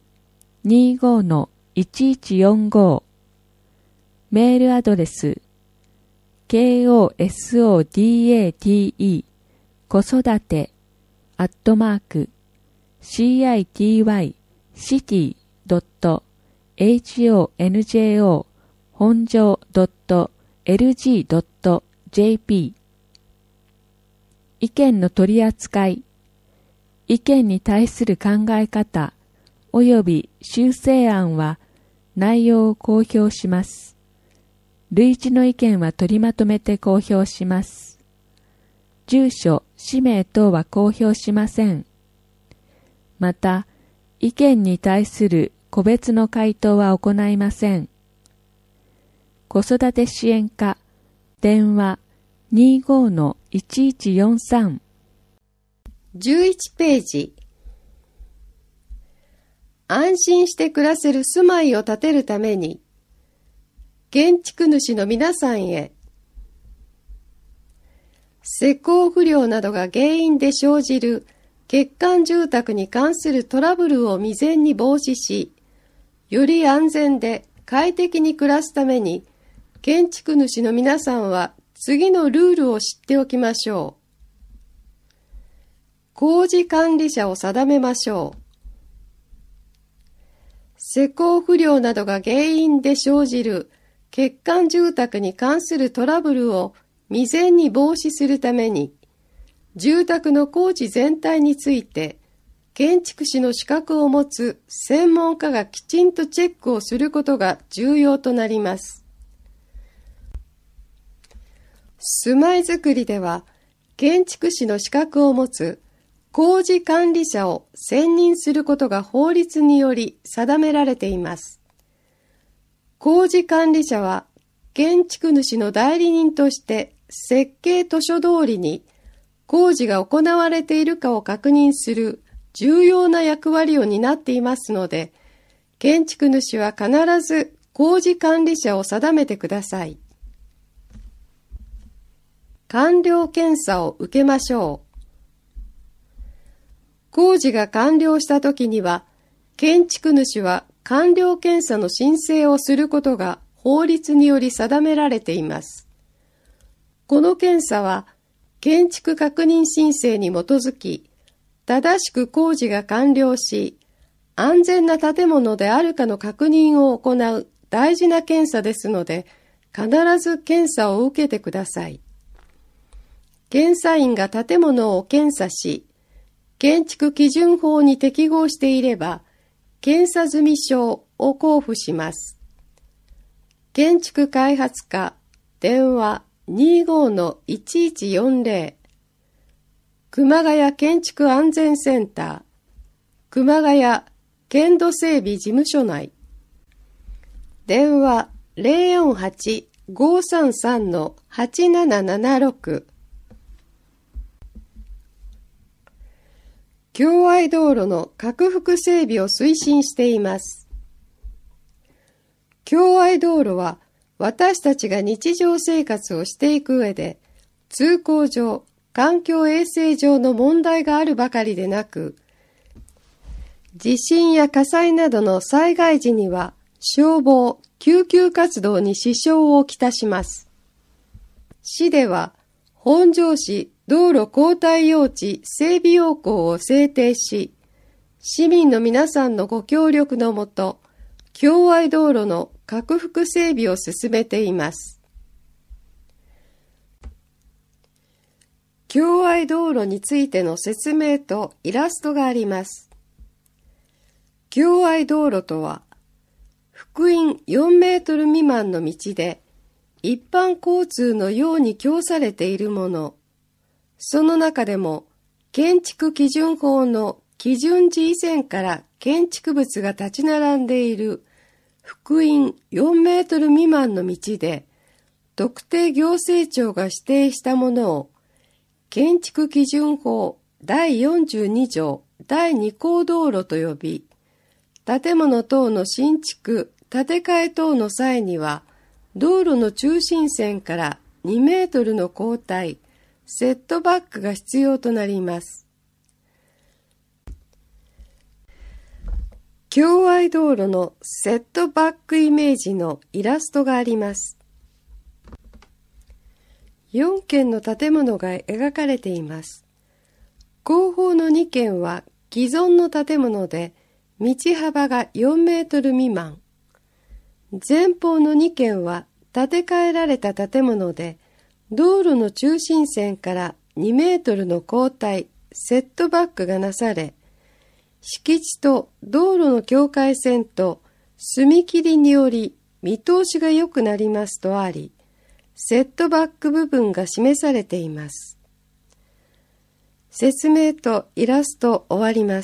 25-1145、メールアドレス KOSODATE 子育て@city.honjo 本庄 .lg.jp 意見の取り扱い、意見に対する考え方及び修正案は内容を公表します。類似の意見は取りまとめて公表します。住所、氏名等は公表しません。また、意見に対する個別の回答は行いません。子育て支援課、電話 25-1143
11ページ。安心して暮らせる住まいを建てるために、建築主の皆さんへ、施工不良などが原因で生じる欠陥住宅に関するトラブルを未然に防止し、より安全で快適に暮らすために、建築主の皆さんは次のルールを知っておきましょう。工事管理者を定めましょう。施工不良などが原因で生じる欠陥住宅に関するトラブルを未然に防止するために、住宅の工事全体について、建築士の資格を持つ専門家がきちんとチェックをすることが重要となります。住まいづくりでは、建築士の資格を持つ工事管理者を選任することが法律により定められています。工事管理者は建築主の代理人として設計図書通りに工事が行われているかを確認する重要な役割を担っていますので、建築主は必ず工事管理者を定めてください。完了検査を受けましょう。工事が完了したときには、建築主は完了検査の申請をすることが法律により定められています。この検査は、建築確認申請に基づき、正しく工事が完了し、安全な建物であるかの確認を行う大事な検査ですので、必ず検査を受けてください。検査員が建物を検査し、建築基準法に適合していれば、検査済証を交付します。建築開発課、電話 25-1140 熊谷建築安全センター、熊谷建土整備事務所内、電話 048-533-8776
共愛道路の拡幅整備を推進しています。共愛道路は私たちが日常生活をしていく上で、通行上、環境衛生上の問題があるばかりでなく、地震や火災などの災害時には消防・救急活動に支障をきたします。市では本庄市道路交代用地整備要項を制定し、市民の皆さんのご協力のもと、共愛道路の拡幅整備を進めています。共愛道路についての説明とイラストがあります。共愛道路とは、幅員4メートル未満の道で、一般交通のように供されているもの、その中でも建築基準法の基準地以前から建築物が立ち並んでいる幅員4メートル未満の道で、特定行政庁が指定したものを建築基準法第42条第2項道路と呼び、建物等の新築、建て替え等の際には、道路の中心線から2メートルの交代、セットバックが必要となります。共愛道路のセットバックイメージのイラストがあります。4軒の建物が描かれています。後方の2軒は既存の建物で、道幅が4メートル未満。前方の2軒は建て替えられた建物で、道路の中心線から2メートルの交代、セットバックがなされ、敷地と道路の境界線と踏切により見通しが良くなりますとあり、セットバック部分が示されています。説明とイラスト終わります。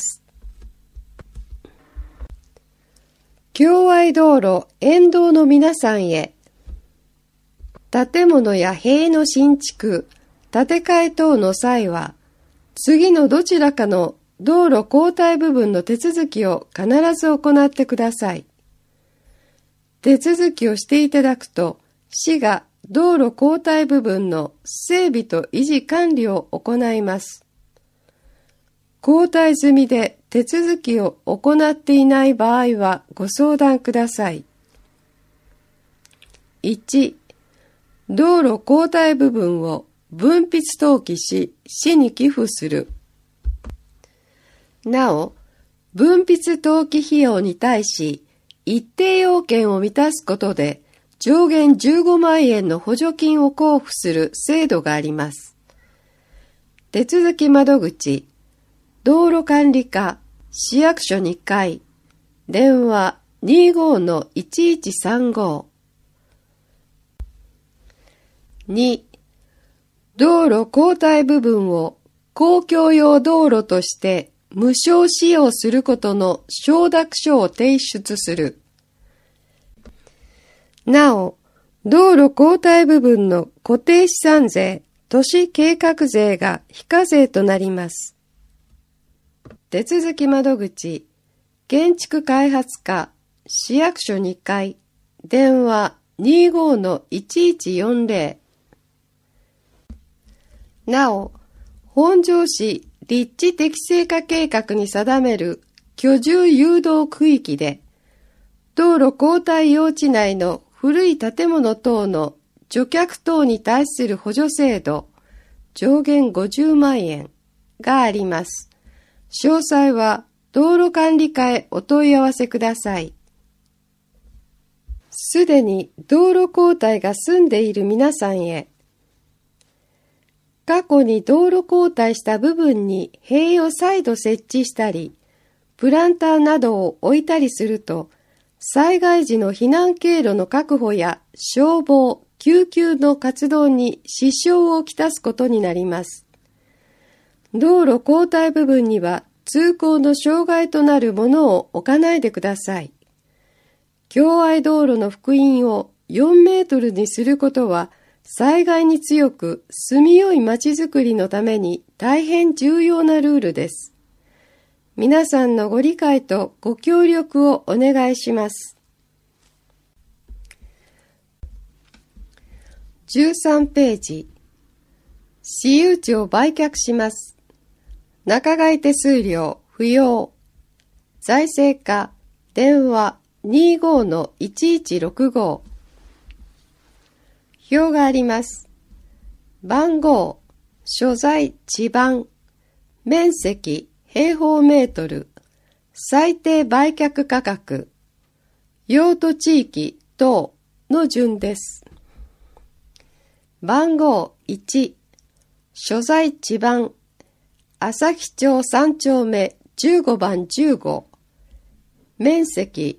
共愛道路沿道の皆さんへ、建物や塀の新築、建て替え等の際は、次のどちらかの道路交代部分の手続きを必ず行ってください。手続きをしていただくと、市が道路交代部分の整備と維持管理を行います。交代済みで手続きを行っていない場合はご相談ください。1、道路交代部分を分筆登記し、市に寄付する。なお、分筆登記費用に対し、一定要件を満たすことで、上限15万円の補助金を交付する制度があります。手続き窓口、道路管理課、市役所2階、電話 25-1135。2、道路交代部分を公共用道路として無償使用することの承諾書を提出する。なお、道路交代部分の固定資産税、都市計画税が非課税となります。手続き窓口、建築開発課、市役所2階、電話 25-1140。なお、本庄市立地適正化計画に定める居住誘導区域で、道路交代用地内の古い建物等の除却等に対する補助制度、上限50万円があります。詳細は道路管理課へお問い合わせください。すでに道路交代が済んでいる皆さんへ、過去に道路交代した部分に塀を再度設置したり、プランターなどを置いたりすると、災害時の避難経路の確保や消防、救急の活動に支障をきたすことになります。道路交代部分には通行の障害となるものを置かないでください。共愛道路の幅員を4メートルにすることは、災害に強く住みよいまちづくりのために大変重要なルールです。 皆さんのご理解とご協力をお願いします。13ページ。私有地を売却します。仲買手数料不要。財政課電話 25-1165。表があります。番号、所在地番、面積平方メートル、最低売却価格、用途地域等の順です。番号1、所在地番、旭町3丁目15番15、面積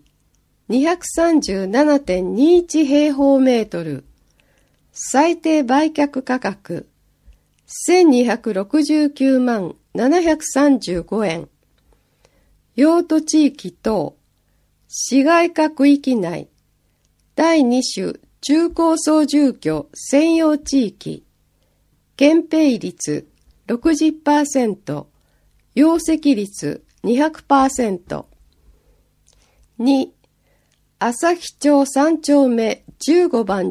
237.21 平方メートル、最低売却価格1269万735円。用途地域等、市街化区域内、第2種中高層住居専用地域、建蔽率 60%、容積率 200%。2、旭町3丁目15番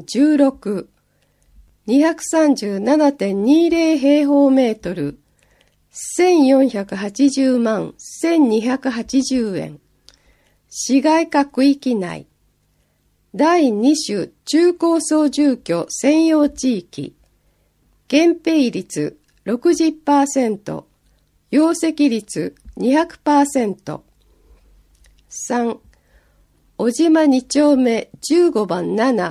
16、237.20 平方メートル、1480万1280円。市街化区域内、第2種中高層住居専用地域、建蔽率 60%、容積率 200%。3、小島2丁目15番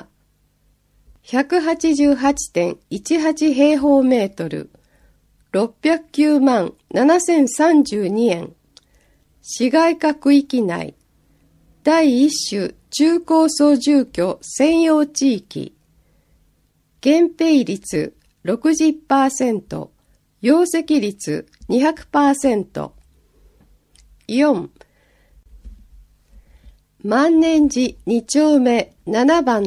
7、188.18 平方メートル、609万7032円。市街化区域内、第1種中高層住居専用地域、建蔽率 60%、容積率 200%。4、万年寺2丁目7番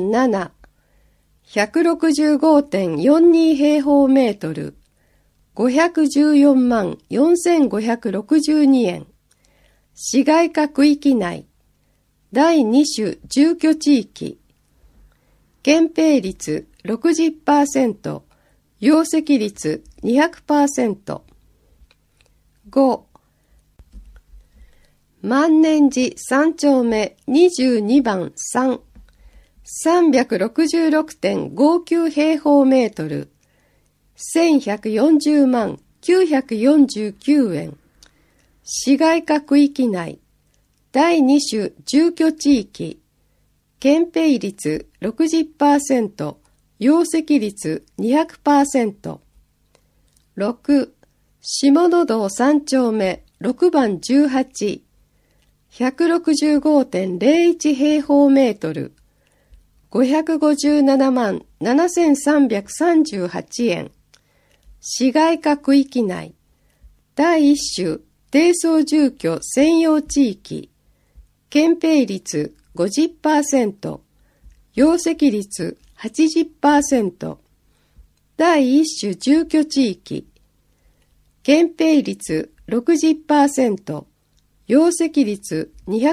7、165.42 平方メートル、514万4562円。市街化区域内、第2種住居地域、建蔽率 60%、容積率 200%。5、万年寺3丁目22番3、366.59 平方メートル、1140万949円。市街化区域内、第2種住居地域、建蔽率 60%、容積率 200%。6、下野道3丁目6番18、165.01 平方メートル、557万7338円。市街化区域内、第1種低層住居専用地域、建蔽率 50%、容積率 80%。第1種住居地域、建蔽率 60%、容積率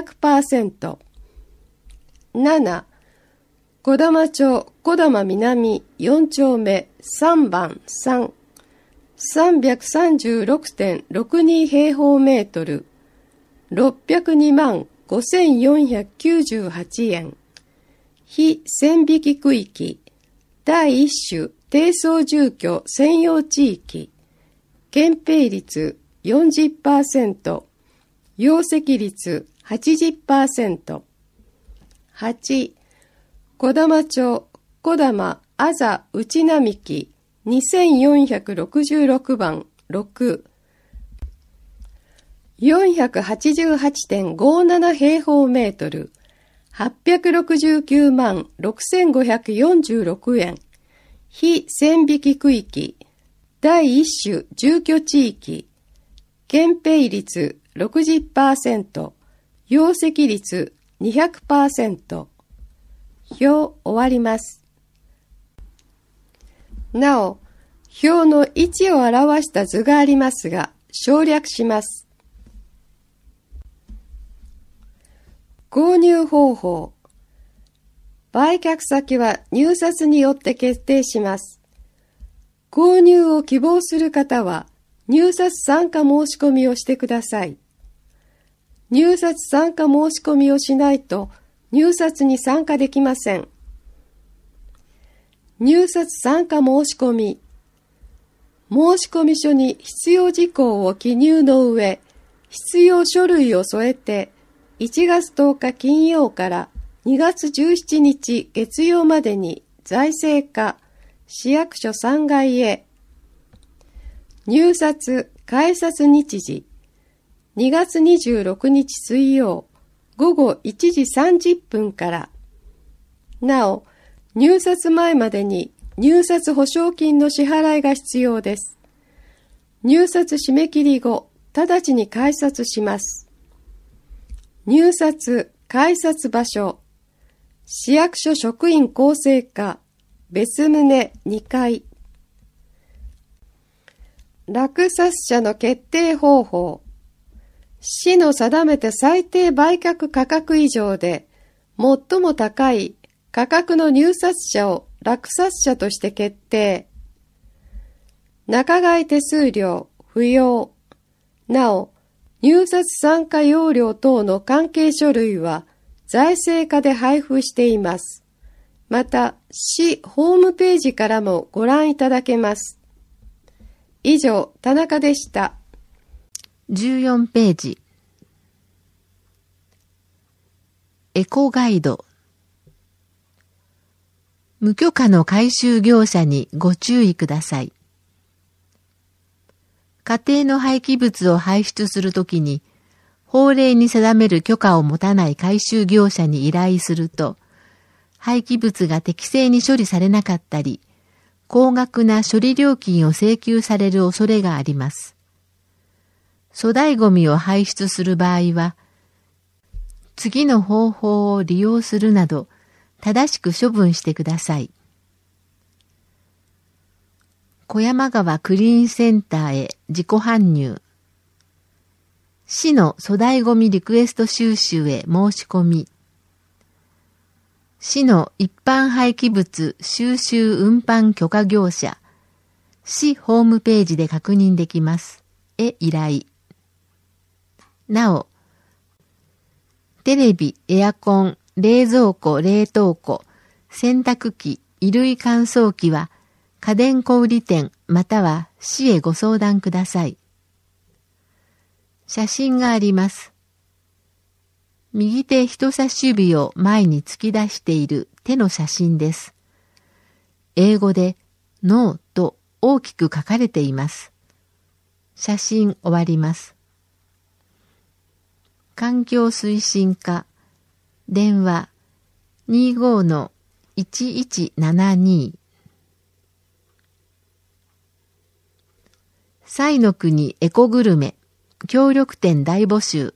200%。7、児玉町児玉南4丁目3番3、336.62 平方メートル、602万5498円。非線引き区域、第1種低層住居専用地域、建蔽率 40%、容積率 80%。8、児玉町児玉あざ内並木2466番6、488.57 平方メートル、869万6546円。非線引き区域、第1種住居地域、建蔽率 60%、容積率 200%。表終わります。なお、表の位置を表した図がありますが、省略します。 購入方法。売却先は入札によって決定します。購入を希望する方は入札参加申し込みをしてください。入札参加申し込みをしないと入札に参加できません。入札参加申し込み。申し込み書に必要事項を記入の上、必要書類を添えて、1月10日金曜から2月17日月曜までに財政課、市役所3階へ。入札・改札日時、2月26日水曜、午後1時30分から。なお、入札前までに入札保証金の支払いが必要です。入札締め切り後、直ちに改札します。入札・改札場所、市役所職員構成課、別棟2階。落札者の決定方法。市の定めた最低売却価格以上で、最も高い価格の入札者を落札者として決定。仲買手数料不要。なお、入札参加要領等の関係書類は財政課で配布しています。また、市ホームページからもご覧いただけます。以上、田中でした。
14ページ。エコガイド。無許可の回収業者にご注意ください。家庭の廃棄物を排出するときに、法令に定める許可を持たない回収業者に依頼すると、廃棄物が適正に処理されなかったり、高額な処理料金を請求される恐れがあります。粗大ごみを排出する場合は、次の方法を利用するなど、正しく処分してください。小山川クリーンセンターへ自己搬入。市の粗大ごみリクエスト収集へ申し込み。市の一般廃棄物収集運搬許可業者、市ホームページで確認できます。へ依頼。なお、テレビ、エアコン、冷蔵庫、冷凍庫、洗濯機、衣類乾燥機は家電小売店または市へご相談ください。写真があります。右手人差し指を前に突き出している手の写真です。英語でノーと大きく書かれています。写真終わります。環境推進課、電話 25-1172 彩の国エコグルメ協力店大募集。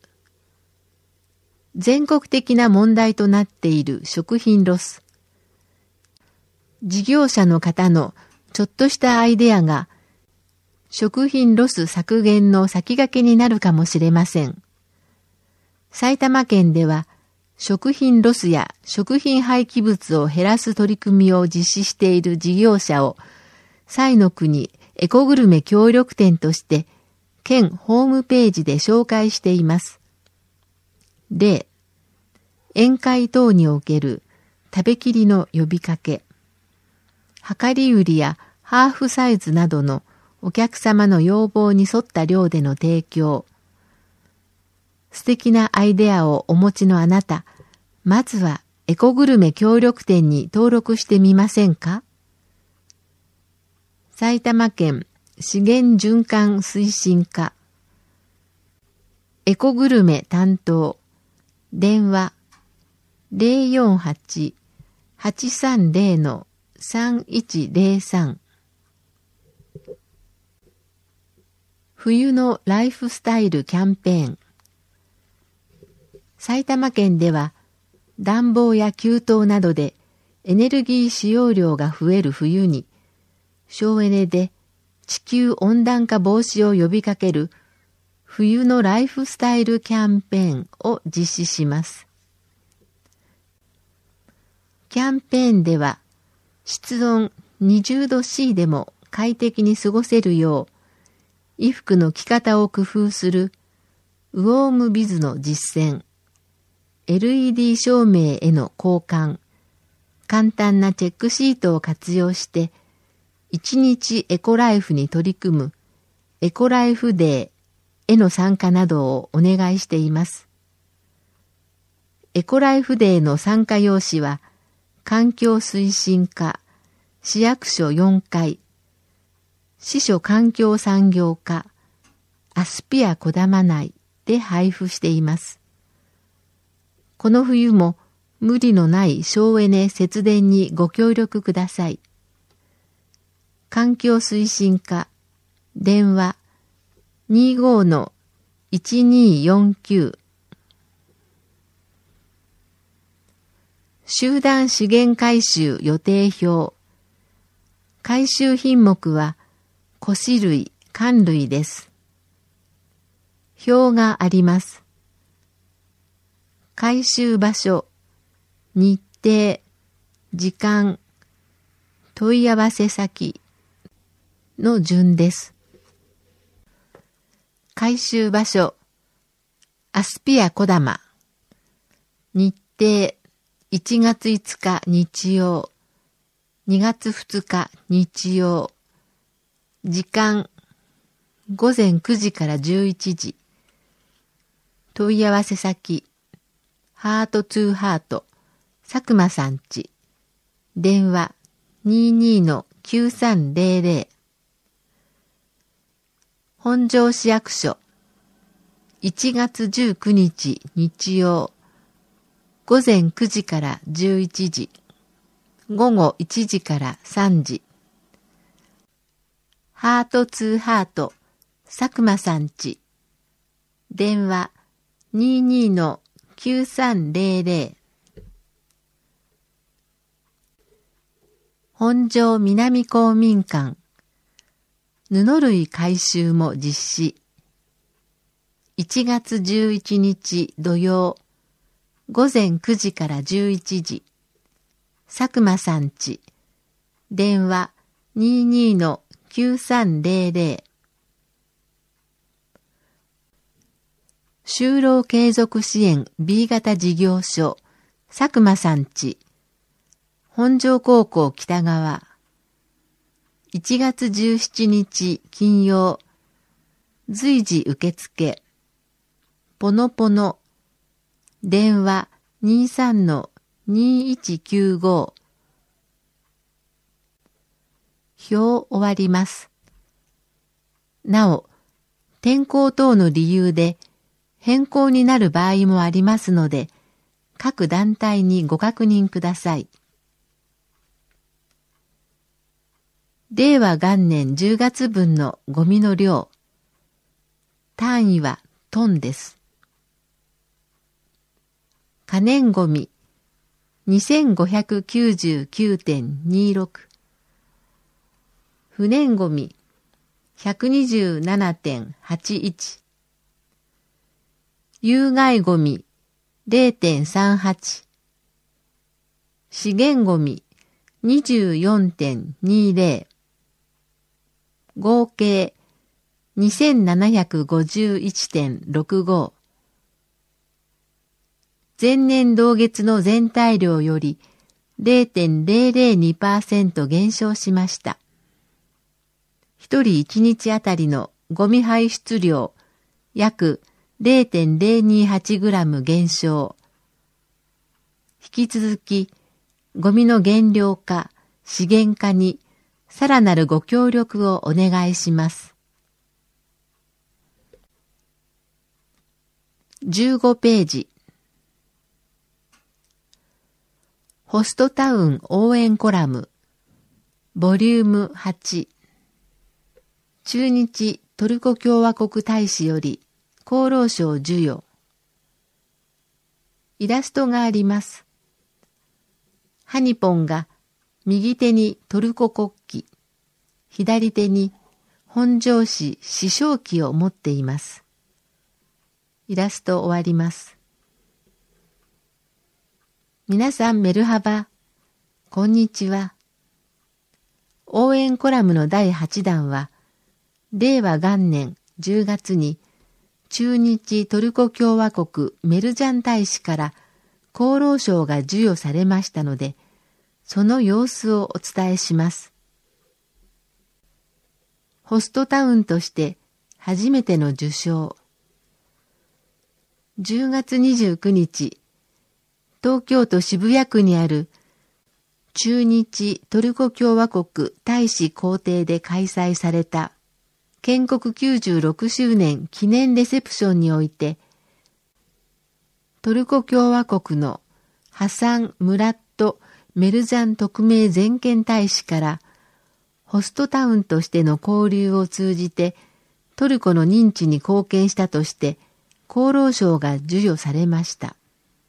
全国的な問題となっている食品ロス。事業者の方のちょっとしたアイデアが食品ロス削減の先駆けになるかもしれません。埼玉県では食品ロスや食品廃棄物を減らす取り組みを実施している事業者を彩の国エコグルメ協力店として県ホームページで紹介しています。例、宴会等における食べきりの呼びかけ、量り売りやハーフサイズなどのお客様の要望に沿った量での提供。素敵なアイデアをお持ちのあなた、まずはエコグルメ協力店に登録してみませんか？埼玉県資源循環推進課エコグルメ担当電話 048-830-3103 冬のライフスタイルキャンペーン。埼玉県では暖房や給湯などでエネルギー使用量が増える冬に省エネで地球温暖化防止を呼びかける冬のライフスタイルキャンペーンを実施します。
キャンペーンでは室温20度 C でも快適に過ごせるよう衣服の着方を工夫するウォームビズの実践、LED 照明への交換、簡単なチェックシートを活用して1日エコライフに取り組むエコライフデーへの参加などをお願いしています。エコライフデーの参加用紙は環境推進課、市役所4階、支所環境産業課、アスピアこだま内で配布しています。この冬も無理のない省エネ節電にご協力ください。環境推進課、電話 25-1249 集団資源回収予定表。回収品目は古紙類、缶類です。表があります。回収場所、日程、時間、問い合わせ先の順です。回収場所、アスピアこだま。日程、1月5日日曜、2月2日日曜。時間、午前9時から11時。問い合わせ先、ハートトゥーハート、佐久間さんち。電話、22-9300。本庄市役所、1月19日日曜、午前9時から11時、午後1時から3時。ハートツーハート、佐久間さんち。電話、22-9300。本庄南公民館、布類回収も実施。1月11日土曜、午前9時から11時。佐久間さんち。電話 22-9300。就労継続支援 B 型事業所、佐久間さんち。本庄高校北側。1月17日金曜。随時受付。ポノポノ。電話 23-2195。表終わります。なお、天候等の理由で変更になる場合もありますので、各団体にご確認ください。令和元年10月分のゴミの量。単位はトンです。可燃ゴミ 2599.26。不燃ゴミ 127.81。有害ゴミ 0.38。資源ゴミ 24.20。合計 2751.65。前年同月の全体量より 0.002% 減少しました。一人一日あたりのゴミ排出量約 0.028g 減少。引き続き、ゴミの減量化、資源化にさらなるご協力をお願いします。15ページ。ホストタウン応援コラム、ボリューム8。駐日トルコ共和国大使より厚労省授与。イラストがあります。ハニポンが右手にトルコ国旗、左手に本庄市市章旗を持っています。イラスト終わります。皆さんメルハバ。 こんにちは。応援コラムの第8弾は、令和元年10月に駐日トルコ共和国メルジャン大使から厚労省が授与されましたので、その様子をお伝えします。ホストタウンとして初めての受賞。10月29日、東京都渋谷区にある駐日トルコ共和国大使公邸で開催された建国96周年記念レセプションにおいて、トルコ共和国のハサン・ムラット・メルジャン特命全権大使からホストタウンとしての交流を通じてトルコの認知に貢献したとして厚労省が授与されました。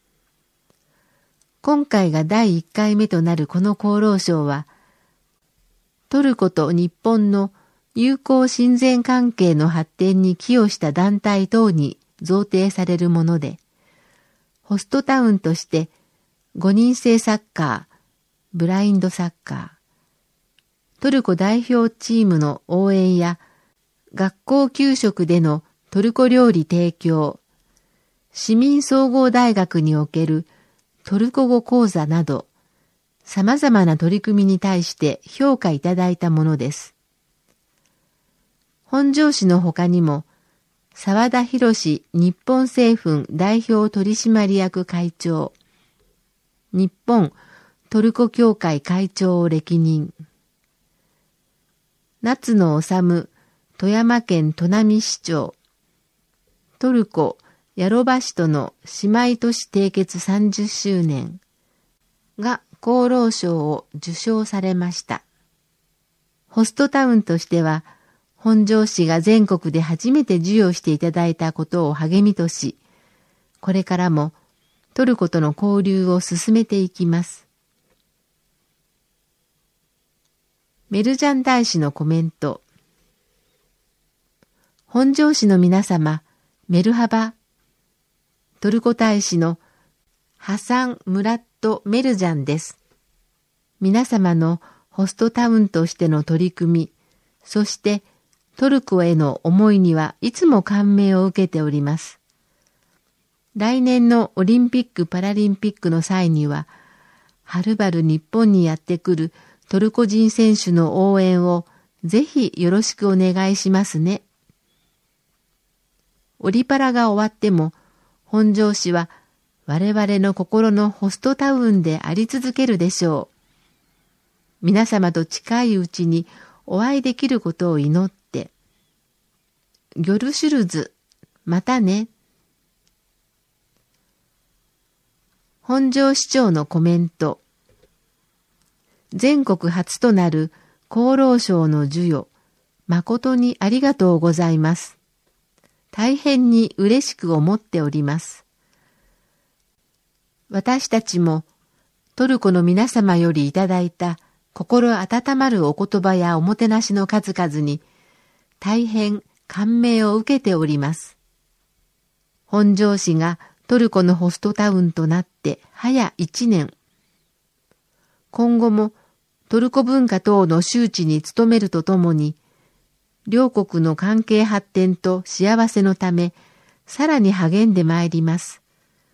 今回が第1回目となるこの厚労省は、トルコと日本の友好親善関係の発展に寄与した団体等に贈呈されるもので、ホストタウンとして5人制サッカー、ブラインドサッカー、トルコ代表チームの応援や学校給食でのトルコ料理提供、市民総合大学におけるトルコ語講座など、様々な取り組みに対して評価いただいたものです。本庄市の他にも、沢田博日本製粉代表取締役会長、日本トルコ協会会長を歴任、夏野治富山県砺波市長、トルコヤロバ市との姉妹都市締結30周年が厚労省を受賞されました。ホストタウンとしては、本庄市が全国で初めて授与していただいたことを励みとし、これからもトルコとの交流を進めていきます。メルジャン大使のコメント。本庄市の皆様、メルハバ。トルコ大使のハサン・ムラット・メルジャンです。皆様のホストタウンとしての取り組み、そしてトルコへの思いにはいつも感銘を受けております。来年のオリンピック・パラリンピックの際には、はるばる日本にやってくるトルコ人選手の応援をぜひよろしくお願いしますね。オリパラが終わっても、本庄市は我々の心のホストタウンであり続けるでしょう。皆様と近いうちにお会いできることを祈って、ギョルシュルズ、またね。本庄市長のコメント。全国初となる厚労省の授与、誠にありがとうございます。大変に嬉しく思っております。私たちもトルコの皆様よりいただいた心温まるお言葉やおもてなしの数々に大変感銘を受けております。本庄市がトルコのホストタウンとなって早1年。今後もトルコ文化等の周知に努めるとともに、両国の関係発展と幸せのため、さらに励んでまいります。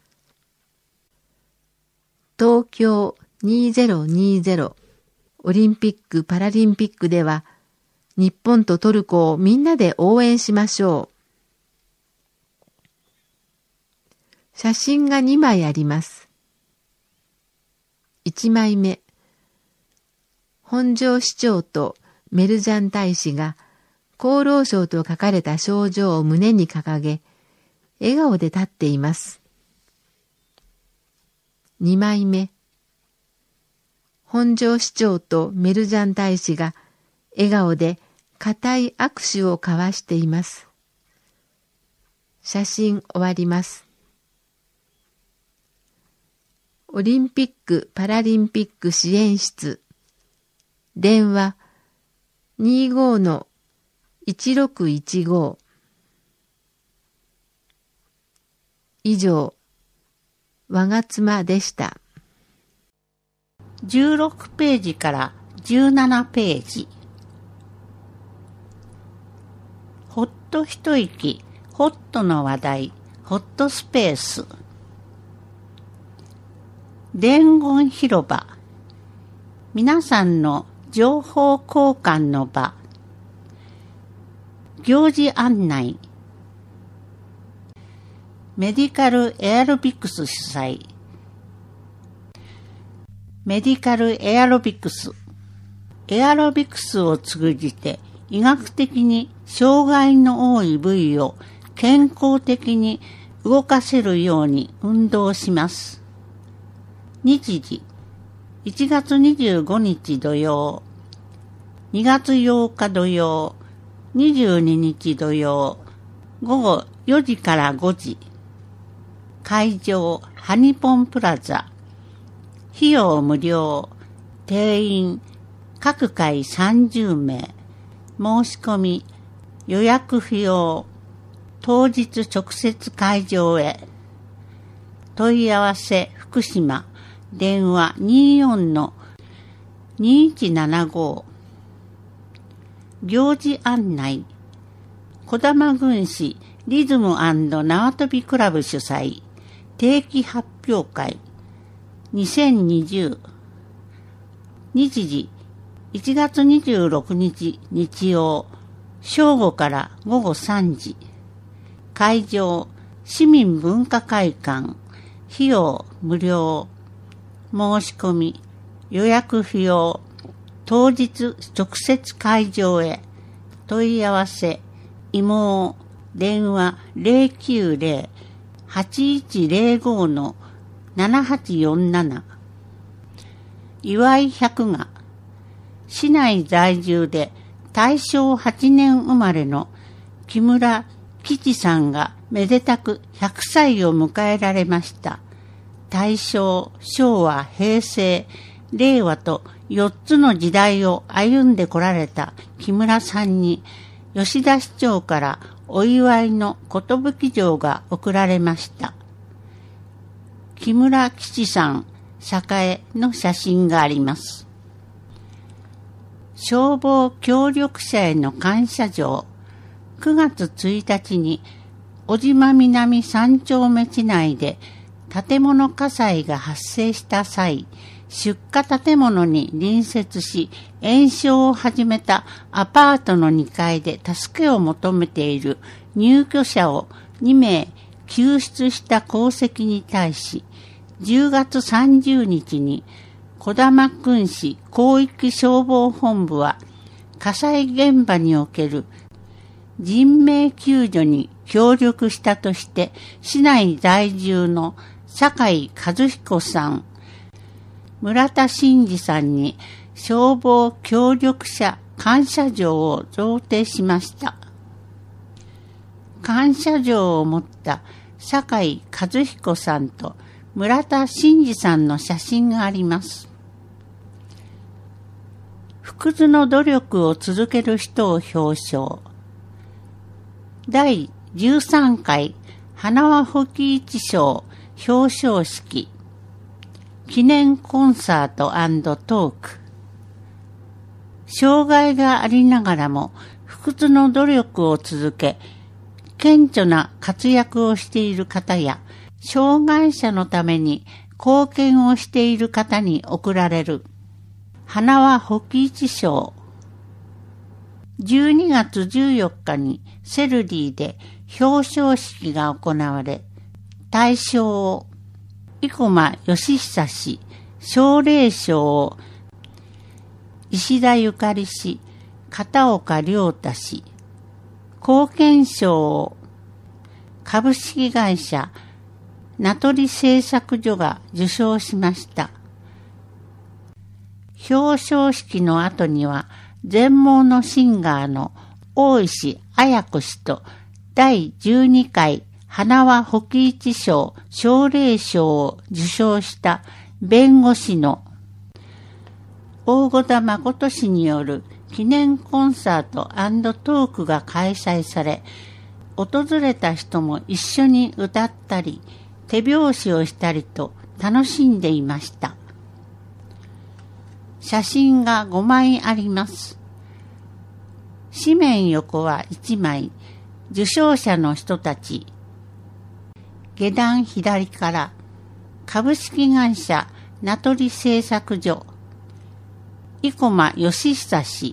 東京2020オリンピック・パラリンピックでは、日本とトルコをみんなで応援しましょう。写真が2枚あります。1枚目。本庄市長とメルジャン大使が、厚労省と書かれた賞状を胸に掲げ、笑顔で立っています。2枚目。本庄市長とメルジャン大使が、笑顔で固い握手を交わしています。写真終わります。オリンピック・パラリンピック支援室。電話25-1615。以上、我が妻でした。
16ページから17ページ。ほっと一息、ホットの話題、ホットスペース。伝言広場。皆さんの情報交換の場。行事案内。メディカルエアロビクス主催。メディカルエアロビクス。エアロビクスを通じて医学的に障害の多い部位を健康的に動かせるように運動します。日時、1月25日土曜、2月8日土曜、22日土曜、午後4時から5時。会場、ハニポンプラザ。費用無料。定員、各回30名。申し込み、予約不要。当日直接会場へ。問い合わせ、福島。電話 24-2175。行事案内。児玉郡市リズム&縄跳びクラブ主催。定期発表会。2020。日時、1月26日日曜、正午から午後3時。会場、市民文化会館。費用無料。申し込み、予約不要。当日直接会場へ。問い合わせ、電話 090-8105-7847。岩井百賀。市内在住で大正8年生まれの木村吉さんがめでたく100歳を迎えられました。大正、昭和、平成、令和と4つの時代を歩んでこられた木村さんに吉田市長からお祝いの寿状が贈られました。木村吉さん、栄の写真があります。消防協力者への感謝状。9月1日に小島南3丁目地内で建物火災が発生した際、出火建物に隣接し延焼を始めたアパートの2階で助けを求めている入居者を2名救出した功績に対し、10月30日に児玉郡市広域消防本部は火災現場における人命救助に協力したとして市内在住の酒井和彦さん、村田真二さんに消防協力者感謝状を贈呈しました。感謝状を持った酒井和彦さんと村田真二さんの写真があります。不屈の努力を続ける人を表彰。第13回花輪保喜一賞表彰式。記念コンサート&トーク。障害がありながらも不屈の努力を続け、顕著な活躍をしている方や、障害者のために貢献をしている方に贈られる花輪保喜一賞。12月14日にセルリーで表彰式が行われ、大賞を生駒義久氏、奨励賞を石田ゆかり氏、片岡良太氏、貢献賞を株式会社名取製作所が受賞しました。表彰式の後には全盲のシンガーの大石綾子氏と第12回花輪保喜一賞奨励賞を受賞した弁護士の大児田誠氏による記念コンサート&トークが開催され、訪れた人も一緒に歌ったり手拍子をしたりと楽しんでいました。 写真が5枚あります。紙面横は1枚、受賞者の人たち。下段左から、株式会社名取製作所、生駒義久氏、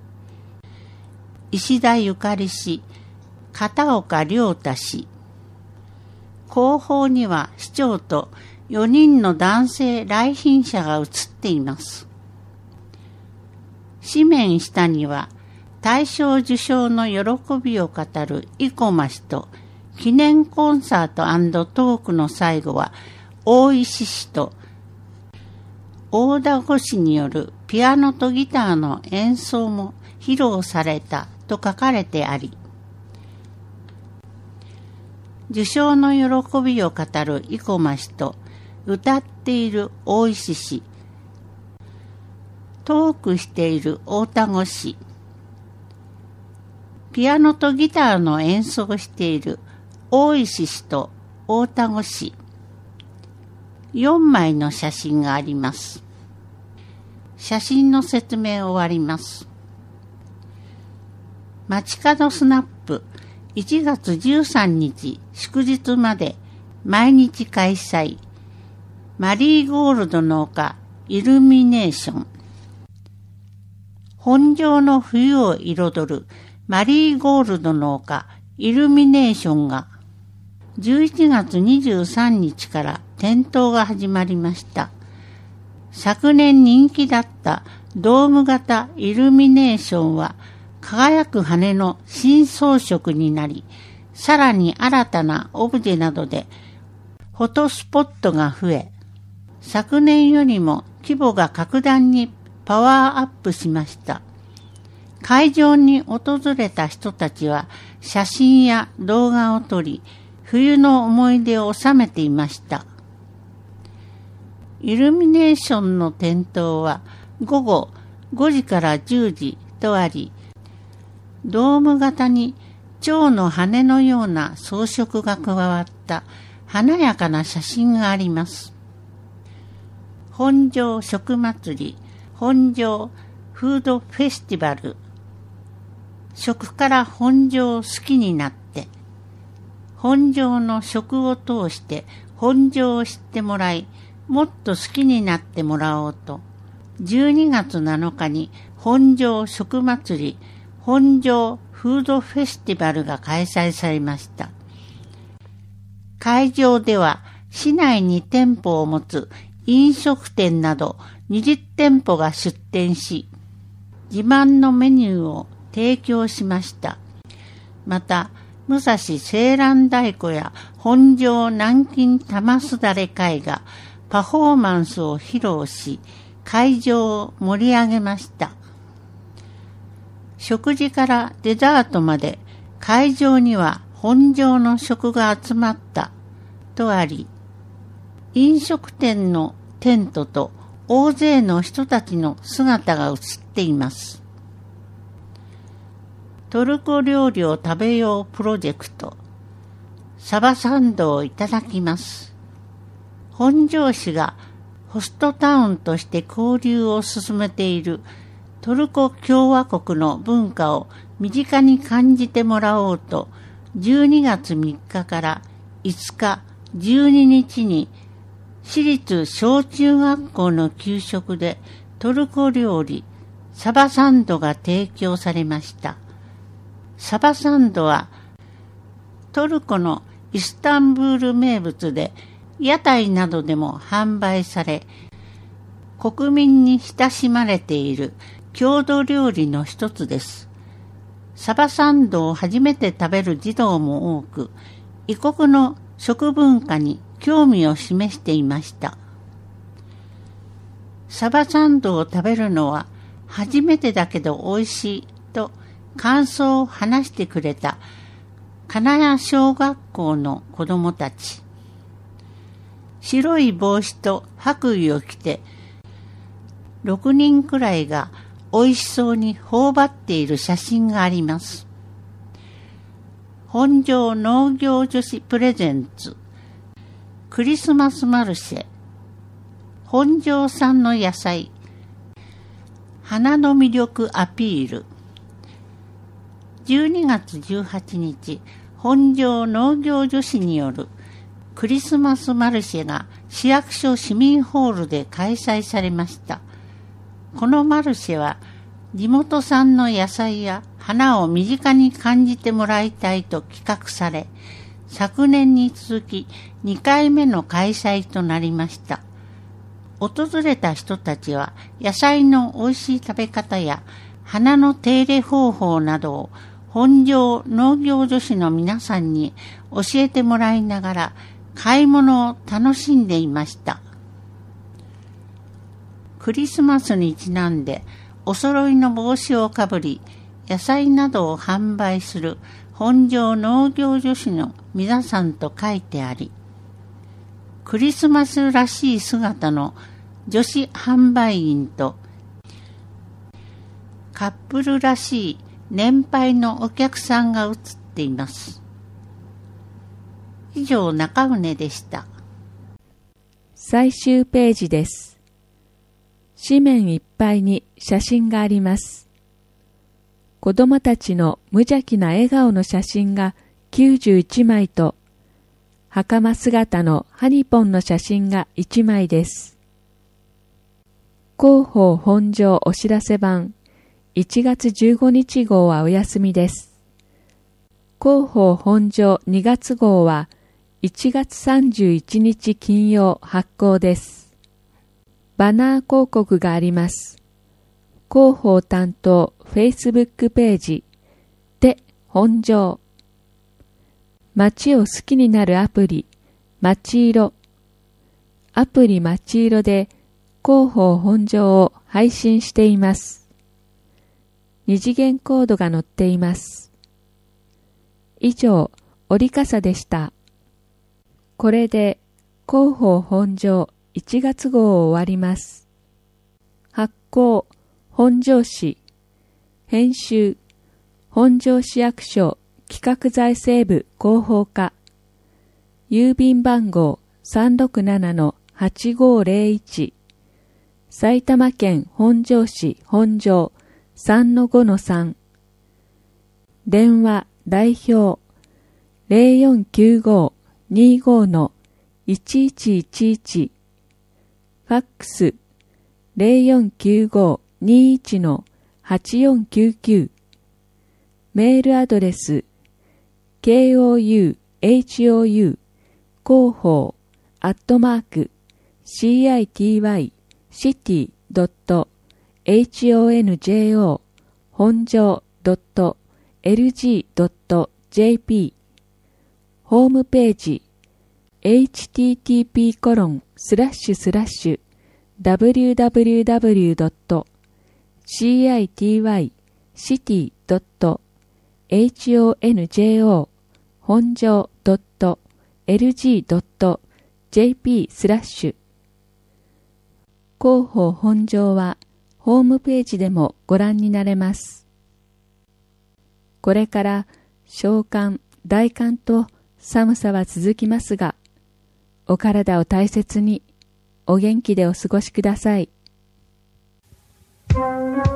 石田ゆかり氏、片岡良太氏。後方には市長と4人の男性来賓者が写っています。紙面下には大賞受賞の喜びを語る生駒氏と記念コンサート&トークの最後は大石氏と大田越氏によるピアノとギターの演奏も披露されたと書かれてあり、受賞の喜びを語る生駒氏と歌っている大石氏、トークしている大田越氏、ピアノとギターの演奏をしている大石氏と大田越氏、4枚の写真があります。写真の説明を終わります。街角スナップ1月13日祝日まで毎日開催。マリーゴールドの丘イルミネーション。本庄の冬を彩るマリーゴールドの丘イルミネーションが11月23日から点灯が始まりました。昨年人気だったドーム型イルミネーションは輝く羽の新装飾になり、さらに新たなオブジェなどでフォトスポットが増え、昨年よりも規模が格段にパワーアップしました。会場に訪れた人たちは写真や動画を撮り、冬の思い出を収めていました。イルミネーションの点灯は午後5時から10時とあり、ドーム型に蝶の羽のような装飾が加わった華やかな写真があります。本庄食祭り、本庄フードフェスティバル。食から本庄を好きになって、本庄の食を通して本庄を知ってもらい、もっと好きになってもらおうと、12月7日に本庄食祭り、本庄フードフェスティバルが開催されました。会場では市内に店舗を持つ飲食店など20店舗が出店し、自慢のメニューを提供しました。また、武蔵青蘭太鼓や本庄南京玉すだれ会がパフォーマンスを披露し、会場を盛り上げました。食事からデザートまで会場には本庄の食が集まったとあり、飲食店のテントと大勢の人たちの姿が映っています。トルコ料理を食べようプロジェクト、サバサンドをいただきます。本庄市がホストタウンとして交流を進めているトルコ共和国の文化を身近に感じてもらおうと、12月3日から5日、12日に私立小中学校の給食でトルコ料理サバサンドが提供されました。サバサンドはトルコのイスタンブール名物で屋台などでも販売され、国民に親しまれている郷土料理の一つです。サバサンドを初めて食べる児童も多く、異国の食文化に興味を示していました。サバサンドを食べるのは初めてだけど美味しいと感想を話してくれた金谷小学校の子どもたち。白い帽子と白衣を着て、6人くらいが美味しそうに頬張っている写真があります。本庄農業女子プレゼンツクリスマスマルシェ、本庄産の野菜、 花の魅力アピール。12月18日、本庄農業女子によるクリスマスマルシェが市役所市民ホールで開催されました。このマルシェは地元産の野菜や花を身近に感じてもらいたいと企画され、昨年に続き2回目の開催となりました。訪れた人たちは野菜の美味しい食べ方や花の手入れ方法などを本庄農業女子の皆さんに教えてもらいながら買い物を楽しんでいました。クリスマスにちなんでお揃いの帽子をかぶり、野菜などを販売する本庄農業女子の皆さんと書いてあり、クリスマスらしい姿の女子販売員とカップルらしい年配のお客さんが写っています。以上、中畝でした。
最終ページです。紙面いっぱいに写真があります。子供たちの無邪気な笑顔の写真が91枚と、袴姿のハニポンの写真が1枚です。広報本庄お知らせ版1月15日号はお休みです。広報本庄2月号は1月31日金曜発行です。バナー広告があります。広報担当 Facebook ページで本庄。街を好きになるアプリ街色。アプリ街色で広報本庄を配信しています。二次元コードが載っています。以上、折笠でした。これで広報本庄1月号を終わります。発行、本庄市。編集、本庄市役所企画財政部広報課。郵便番号 367-8501。埼玉県本庄市本庄 3-5-3。電話代表 0495-25-1111。ファックス 0495-21-8499。メールアドレス kouhou 広報@city.honjo 本庄 .lg.jp ホームページ http://www.citycity.honjo 本庄 .lg.jp 広報本庄はホームページでもご覧になれます。これから小寒、大寒と寒さは続きますが、お体を大切にお元気でお過ごしください。